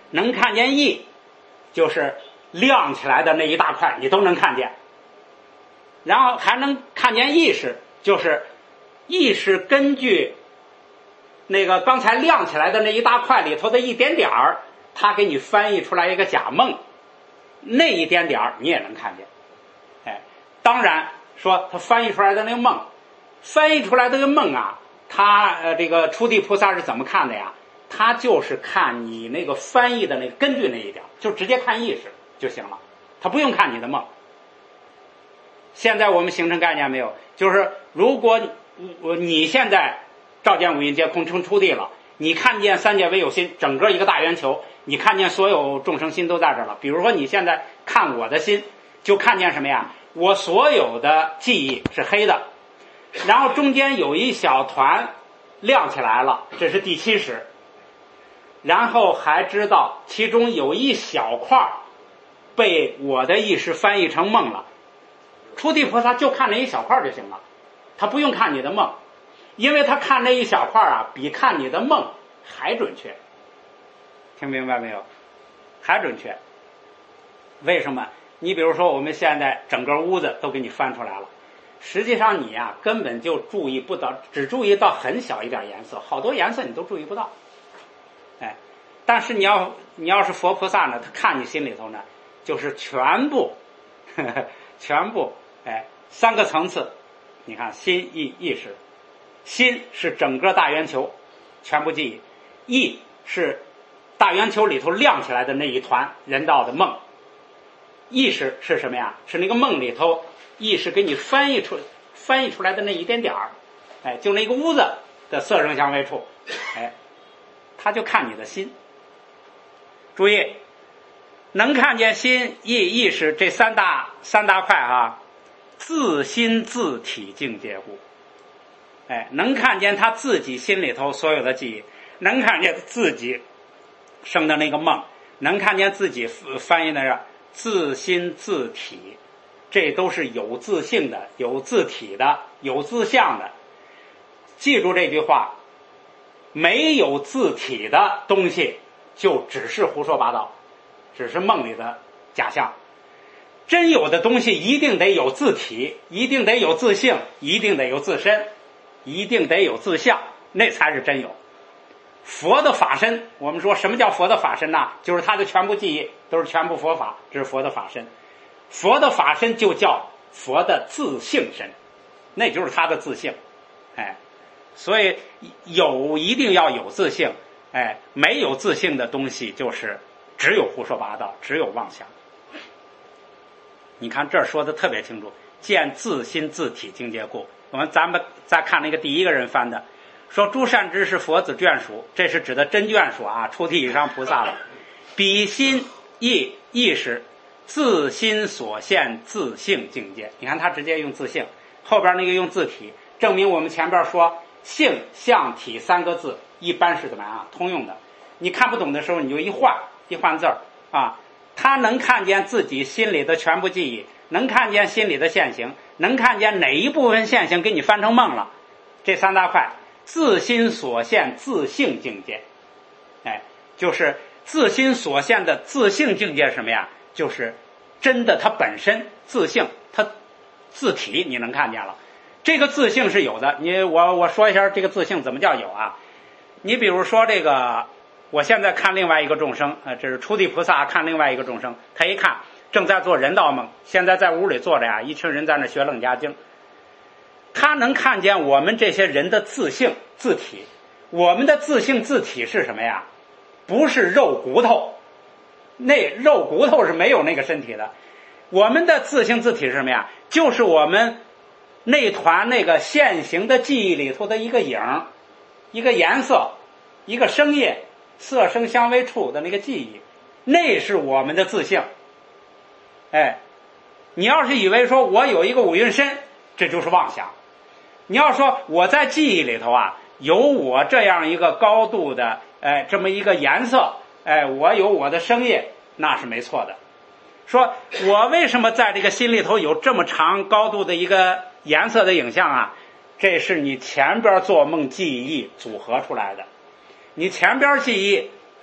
能看见意，就是亮起来的那一大块你都能看见。然后还能看见意识，就是意识根据那个刚才亮起来的那一大块里头的一点点儿，它给你翻译出来一个假梦，那一点点儿你也能看见。哎，当然说它翻译出来的那个梦，翻译出来的那个梦啊，它呃这个初地菩萨是怎么看的呀？他就是看你那个翻译的那个根据那一点，就直接看意识就行了，他不用看你的梦。现在我们形成概念没有？就是如果你现在照见五蕴皆空成初地了，你看见三界唯有心，整个一个大圆球，你看见所有众生心都在这儿了。比如说你现在看我的心，就看见什么呀？我所有的记忆是黑的，然后中间有一小团亮起来了，这是第七识。然后还知道其中有一小块被我的意识翻译成梦了。初地菩萨就看那一小块就行了，他不用看你的梦，因为他看那一小块啊，比看你的梦还准确。听明白没有？还准确。为什么？你比如说我们现在整个屋子都给你翻出来了，实际上你呀、啊、根本就注意不到，只注意到很小一点颜色，好多颜色你都注意不到。哎，但是你要你要是佛菩萨呢，他看你心里头呢，就是全部呵呵全部哎三个层次。你看心意意识，心是整个大圆球全部记忆，意是大圆球里头亮起来的那一团人道的梦，意识是什么呀？是那个梦里头意识给你翻译出翻译出来的那一点点儿，哎，就那个屋子的色声香味触，哎，他就看你的心。注意，能看见心意意识这三大三大块啊，自心自体境界故。哎，能看见他自己心里头所有的记忆，能看见自己生的那个梦，能看见自己翻译的自心自体，这都是有自性的、有自体的、有自相的。记住这句话，没有自体的东西就只是胡说八道，只是梦里的假象。真有的东西一定得有自体，一定得有自性，一定得有自身，一定得有自相，那才是真有。佛的法身，我们说什么叫佛的法身呢？就是他的全部记忆都是全部佛法，这是佛的法身。佛的法身就叫佛的自性身，那就是他的自性。哎，所以有一定要有自性，哎，没有自性的东西就是只有胡说八道，只有妄想。你看这儿说的特别清楚，见自心自体境界故。我们咱们再看那个第一个人翻的，说诸善知是佛子眷属，这是指的真眷属啊，出体以上菩萨了。彼心意意识自心所现自性境界，你看他直接用自性，后边那个用自体，证明我们前边说性相体三个字一般是怎么样通用的。你看不懂的时候你就一换一换字儿啊，他能看见自己心里的全部记忆，能看见心里的现行，能看见哪一部分现行给你翻成梦了，这三大块自心所现自性境界。哎，就是自心所现的自性境界是什么呀？就是真的它本身自性，它自体你能看见了，这个自性是有的。你我我说一下这个自性怎么叫有啊？你比如说这个，我现在看另外一个众生，呃，这是初地菩萨看另外一个众生，他一看正在做人道梦，现在在屋里坐着呀，一群人在那学楞伽经，他能看见我们这些人的自性自体。我们的自性自体是什么呀？不是肉骨头，那肉骨头是没有那个身体的。我们的自性自体是什么呀？就是我们那团那个现行的记忆里头的一个影，一个颜色，一个声音，色声香味触的那个记忆，那是我们的自性。哎，你要是以为说我有一个五蕴身，这就是妄想。你要说我在记忆里头啊有我这样一个高度的哎这么一个颜色，哎我有我的声音，那是没错的。说我为什么在这个心里头有这么长高度的一个颜色的影像啊？这是你前边做梦记忆组合出来的。你前边记忆哎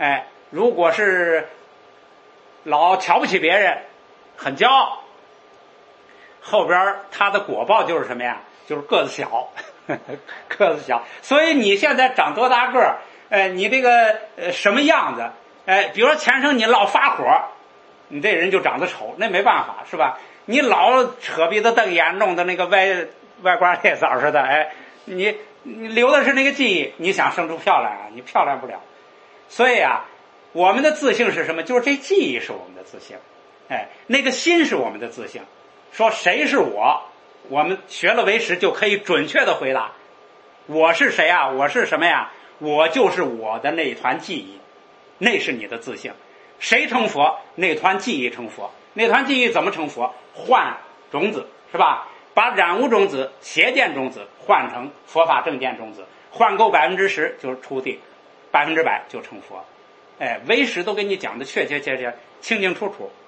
如果是老瞧不起别人，很骄傲，后边他的果报就是什么呀？就是个子小，个子小。所以你现在长多大个儿，呃，你这个呃什么样子？哎，比如说前生你老发火，你这人就长得丑，那没办法，是吧？你老扯鼻子瞪眼，弄得那个歪歪瓜裂枣似的，哎，你你留的是那个记忆，你想生出漂亮啊，你漂亮不了。所以啊，我们的自性是什么？就是这记忆是我们的自性，哎，那个心是我们的自性。说谁是我？我们学了唯识就可以准确的回答，我是谁啊？我是什么呀？我就是我的那团记忆，那是你的自性。谁成佛？那团记忆成佛。那团记忆怎么成佛？换种子，是吧？把染污种子、邪见种子换成佛法正见种子，换够百分之十就是出地，百分之百就成佛。哎，唯识都给你讲的确确切切、清清楚楚。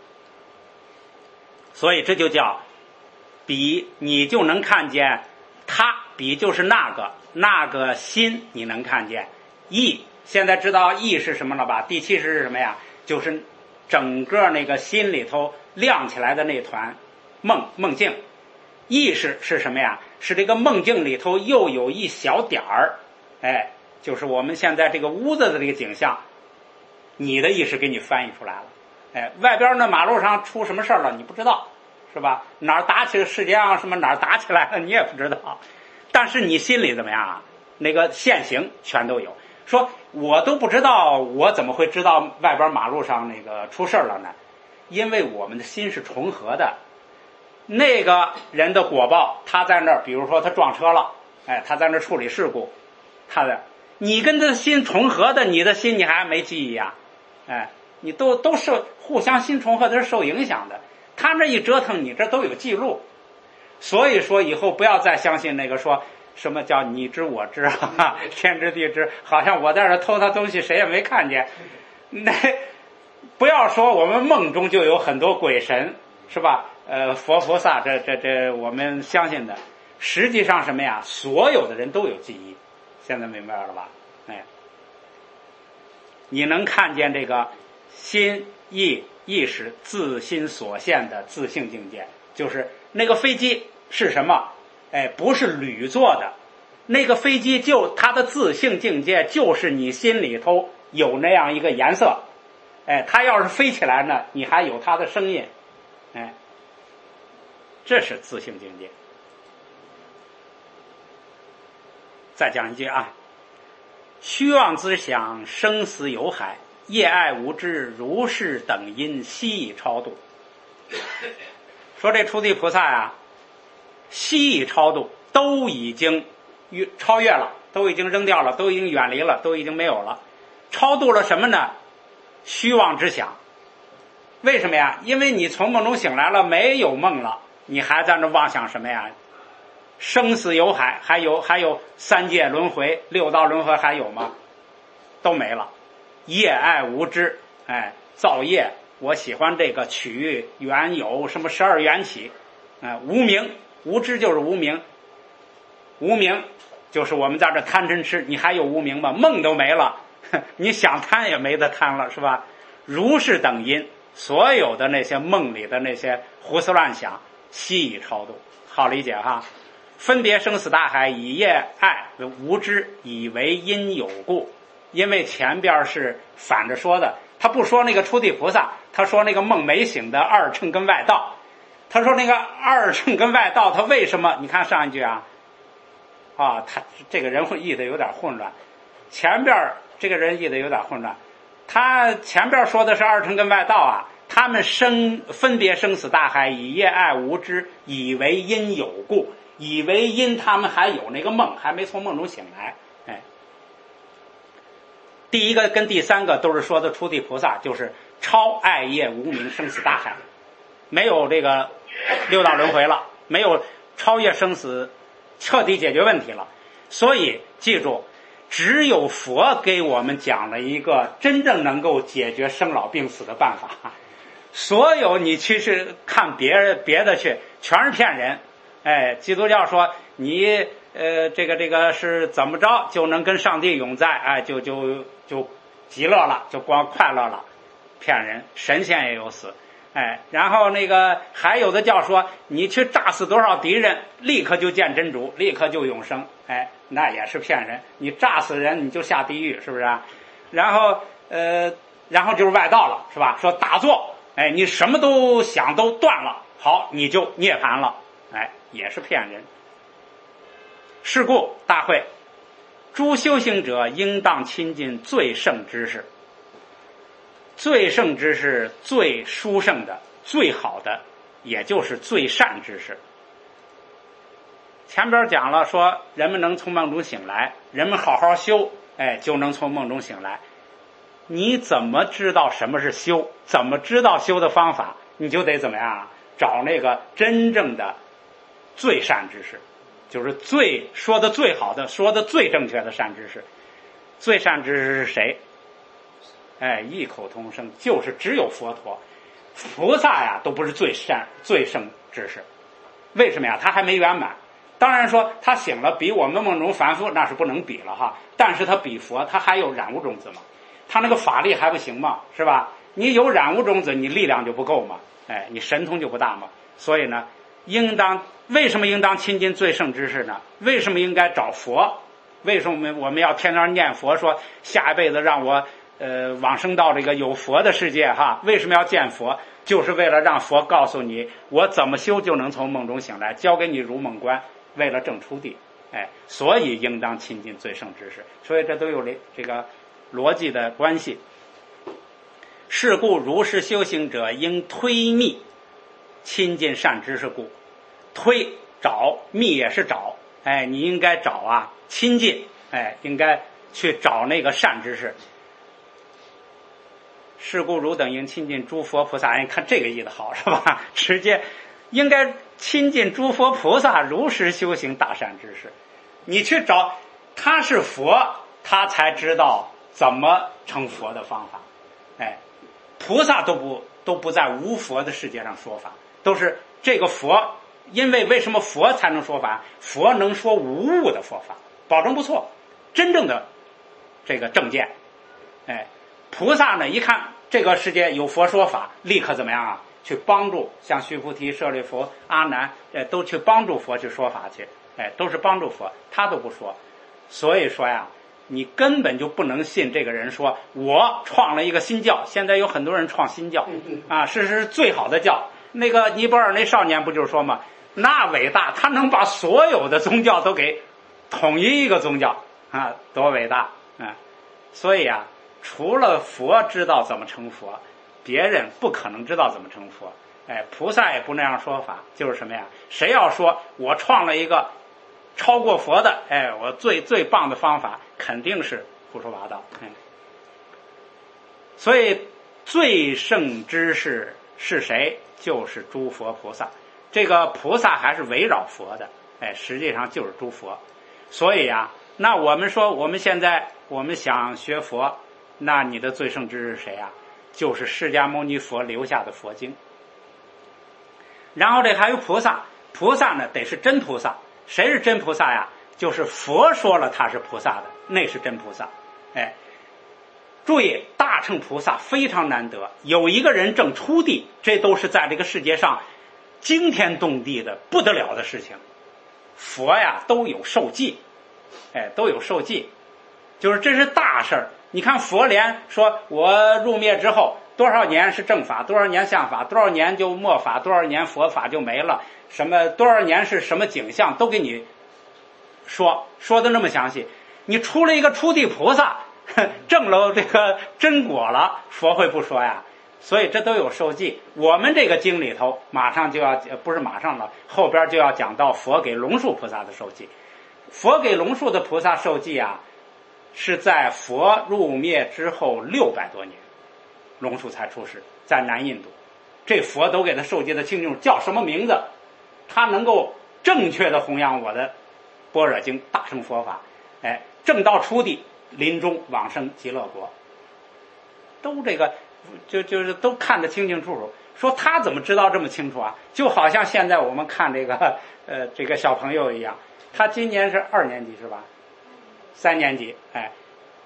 所以这就叫比，你就能看见他，比就是那个那个心你能看见。意，现在知道意是什么了吧？第七识是什么呀？就是整个那个心里头亮起来的那团梦梦境。意识是什么呀？是这个梦境里头又有一小点儿，哎，就是我们现在这个屋子的这个景象，你的意识给你翻译出来了。哎，外边呢马路上出什么事儿了你不知道，是吧？哪儿打起世界上什么哪儿打起来了你也不知道，但是你心里怎么样啊？那个现行全都有。说我都不知道，我怎么会知道外边马路上那个出事了呢？因为我们的心是重合的。那个人的果报，他在那儿，比如说他撞车了，哎，他在那儿处理事故，他的你跟他心重合的，你的心你还没记忆呀、啊？哎，你都都受互相心重合的是受影响的。他这一折腾，你这都有记录。所以说以后不要再相信那个说什么叫你知我知啊，天知地知，好像我在这偷他东西谁也没看见。那不要说我们梦中就有很多鬼神，是吧？呃，佛菩萨，这这这我们相信的，实际上什么呀？所有的人都有记忆，现在明白了吧？哎，你能看见这个心意意识自心所现的自性境界，就是那个飞机是什么？哎，不是铝做的，那个飞机就它的自性境界就是你心里头有那样一个颜色，哎，它要是飞起来呢，你还有它的声音，哎。这是自性境界。再讲一句啊，虚妄之想，生死有海，业爱无知，如是等因，悉以超度。说这初地菩萨啊，悉以超度，都已经超越了，都已经扔掉了，都已经远离了，都已经没有了。超度了什么呢？虚妄之想。为什么呀？因为你从梦中醒来了，没有梦了，你还在那妄想什么呀？生死有海，还有还有三界轮回、六道轮回还有吗？都没了。业爱无知，哎，造业，我喜欢这个取缘有什么十二缘起，哎，无明，无知就是无明，无明就是我们在这贪嗔痴，你还有无明吗？梦都没了，你想贪也没得贪了，是吧？如是等因，所有的那些梦里的那些胡思乱想，悉以超度，好理解哈。分别生死大海，以业爱无知，以为因有故。因为前边是反着说的，他不说那个初地菩萨，他说那个梦没醒的二乘跟外道。他说那个二乘跟外道，他为什么？你看上一句啊，啊，他这个人会译的有点混乱。前边这个人译的有点混乱，他前边说的是二乘跟外道啊，他们生分别生死大海，以业爱无知，以为因有故。以为因他们还有那个梦，还没从梦中醒来。哎，第一个跟第三个都是说的初地菩萨，就是超爱业无明生死大海，没有这个六道轮回了，没有超越生死，彻底解决问题了。所以记住，只有佛给我们讲了一个真正能够解决生老病死的办法。所有你去是看别别的去，全是骗人。哎，基督教说你呃这个这个是怎么着就能跟上帝永在，哎，就就就极乐了，就光快乐了，骗人。神仙也有死，哎，然后那个还有的叫说你去炸死多少敌人，立刻就见真主，立刻就永生，哎，那也是骗人。你炸死人你就下地狱，是不是啊？然后呃，然后就是外道了，是吧？说打坐，哎，你什么都想都断了，好，你就涅槃了，哎，也是骗人。是故大会，诸修行者应当亲近最胜之事。最胜之事，最殊胜的，最好的，也就是最善之事。前边讲了说人们能从梦中醒来，人们好好修，哎，就能从梦中醒来。你怎么知道什么是修？怎么知道修的方法？你就得怎么样啊？找那个真正的最善之事，就是最说的最好的，说的最正确的善知识。最善知识是谁？哎，异口同声，就是只有佛陀。菩萨呀都不是最善最胜知识。为什么呀？他还没圆满。当然说他醒了比我们梦中凡夫那是不能比了哈，但是他比佛，他还有染污种子嘛，他那个法力还不行嘛，是吧？你有染污种子，你力量就不够嘛，哎，你神通就不大嘛。所以呢，应当为什么应当亲近最胜之事呢？为什么应该找佛？为什么我们要天天念佛，说下一辈子让我呃往生到这个有佛的世界哈？为什么要见佛？就是为了让佛告诉你我怎么修就能从梦中醒来，教给你如梦观，为了证出地。哎，所以应当亲近最胜之事。所以这都有这个逻辑的关系。是故如是修行者应推密亲近善知识故。推找，密也是找，哎，你应该找啊，亲近，哎，应该去找那个善知识。是故汝等应亲近诸佛菩萨，你看这个意思好是吧？直接应该亲近诸佛菩萨，如实修行大善知识。你去找他是佛，他才知道怎么成佛的方法。哎，菩萨都不都不在无佛的世界上说法，都是这个佛。因为为什么佛才能说法？佛能说无误的佛法，保证不错，真正的这个正见。哎，菩萨呢一看这个世界有佛说法，立刻怎么样啊？去帮助，像须菩提、舍利弗、阿难，哎，都去帮助佛去说法去，哎，都是帮助佛，他都不说。所以说呀，你根本就不能信这个人说我创了一个新教。现在有很多人创新教啊，是是最好的教。那个尼泊尔那少年不就是说嘛，那伟大，他能把所有的宗教都给统一一个宗教啊，多伟大啊！所以啊，除了佛知道怎么成佛，别人不可能知道怎么成佛。哎，菩萨也不那样说法，就是什么呀？谁要说我创了一个超过佛的，哎，我最最棒的方法，肯定是胡说八道。嗯，所以最胜之事是谁？就是诸佛菩萨。这个菩萨还是围绕佛的，哎，实际上就是诸佛。所以啊，那我们说我们现在我们想学佛，那你的最胜之是谁啊？就是释迦牟尼佛留下的佛经。然后这还有菩萨，菩萨呢得是真菩萨。谁是真菩萨呀？就是佛说了他是菩萨的，那是真菩萨。哎，注意，大乘菩萨非常难得，有一个人正出地，这都是在这个世界上惊天动地的不得了的事情。佛呀都有受记，哎，都有受记，就是这是大事儿。你看佛莲说我入灭之后多少年是正法，多少年相法，多少年就末法，多少年佛法就没了，什么多少年是什么景象都给你说，说的那么详细。你出了一个出地菩萨证了这个真果了，佛会不说呀？所以这都有受记。我们这个经里头马上就要，不是马上了，后边就要讲到佛给龙树菩萨的受记。佛给龙树的菩萨受记啊，是在佛入灭之后六百多年，龙树才出世，在南印度。这佛都给他受记的清楚，叫什么名字？他能够正确的弘扬我的般若经大乘佛法，哎，正到出地，临终往生极乐国，都这个就就是都看得清清楚楚。说他怎么知道这么清楚啊？就好像现在我们看这个呃这个小朋友一样，他今年是二年级是吧？三年级，哎，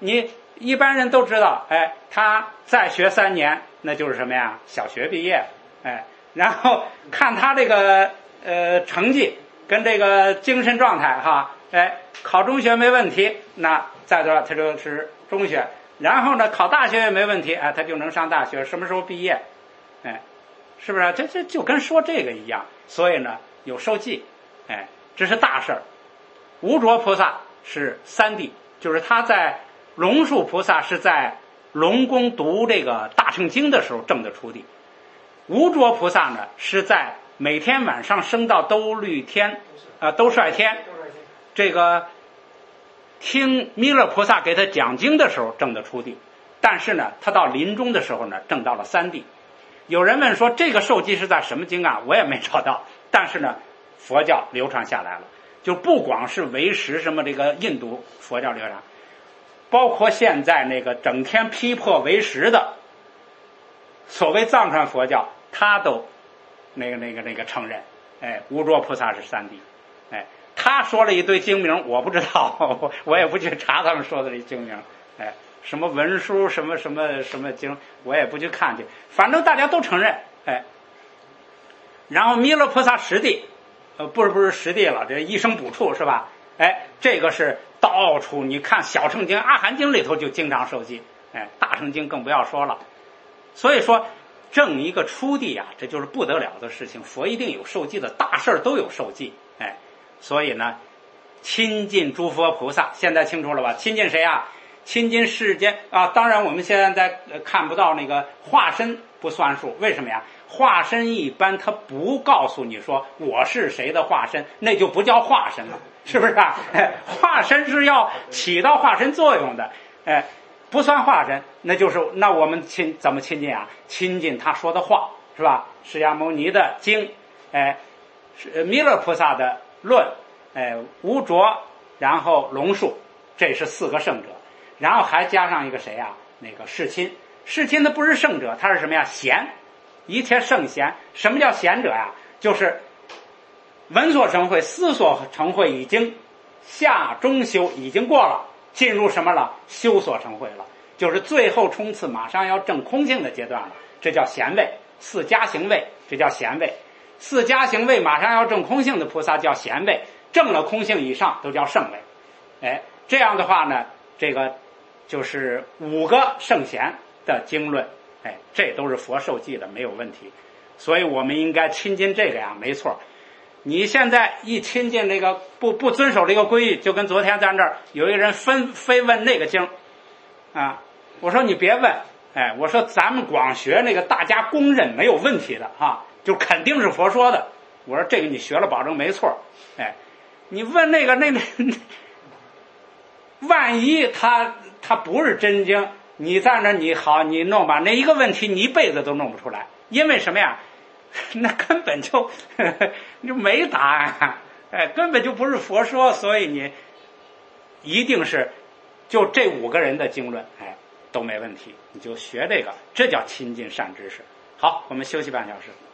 你一般人都知道，哎，他再学三年，那就是什么呀？小学毕业，哎，然后看他这个呃成绩跟这个精神状态哈，哎，考中学没问题，那再多他就是中学，然后呢考大学也没问题，哎，他就能上大学，什么时候毕业？哎，是不是？这这就跟说这个一样，所以呢有受记，哎，这是大事儿。无着菩萨是三谛，就是他在龙树菩萨是在龙宫读这个大乘经的时候证的出地，无着菩萨呢是在每天晚上升到兜率天啊、呃、兜率天，这个听弥勒菩萨给他讲经的时候证的出地，但是呢他到临终的时候呢证到了三谛。有人问说这个受记是在什么经啊？我也没找到，但是呢佛教流传下来了，就不光是唯识什么这个印度佛教流传，包括现在那个整天批破唯识的所谓藏传佛教，他都那个那个那个承认，哎，无着菩萨是三谛，哎，他说了一堆经名，我不知道，我也不去查他们说的这经名，哎，什么文书什么什么什么经，我也不去看去，反正大家都承认，哎，然后弥勒菩萨实地，呃，不是不是实地了，这一生补处是吧？哎，这个是到处你看小乘经、阿含经里头就经常受记，哎，大乘经更不要说了。所以说，证一个出地啊，这就是不得了的事情。佛一定有受记的，大事都有受记，哎，所以呢，亲近诸佛菩萨，现在清楚了吧？亲近谁啊？亲近世间啊！当然我们现在看不到那个化身不算数，为什么呀？化身一般他不告诉你说我是谁的化身，那就不叫化身了，是不是啊？哎，化身是要起到化身作用的，哎，不算化身，那就是那我们亲怎么亲近啊？亲近他说的话，是吧？释迦牟尼的经，哎，弥勒菩萨的论，哎，无着，然后龙树，这是四个圣者。然后还加上一个谁啊？那个世亲，世亲的不是圣者，他是什么呀？贤，一切圣贤。什么叫贤者呀？就是闻所成慧、思所成慧已经下中修已经过了，进入什么了？修所成慧了，就是最后冲刺，马上要证空性的阶段了，这叫贤位。四加行位，这叫贤位。四加行位马上要证空性的菩萨叫贤位，证了空性以上都叫圣位。哎，这样的话呢，这个就是五个圣贤的经论，哎，这都是佛受记的，没有问题。所以我们应该亲近这个呀，没错。你现在一亲近这个不不遵守这个规矩，就跟昨天在这儿有一个人分非问那个经啊，我说你别问，哎，我说咱们光学那个大家公认没有问题的啊，就肯定是佛说的。我说这个你学了保证没错，哎，你问那个那个，万一他他不是真经，你在那你好你弄吧，那一个问题你一辈子都弄不出来，因为什么呀？那根本就呵呵就没答案，哎，根本就不是佛说，所以你一定是就这五个人的经论，哎，都没问题，你就学这个，这叫亲近善知识。好，我们休息半小时。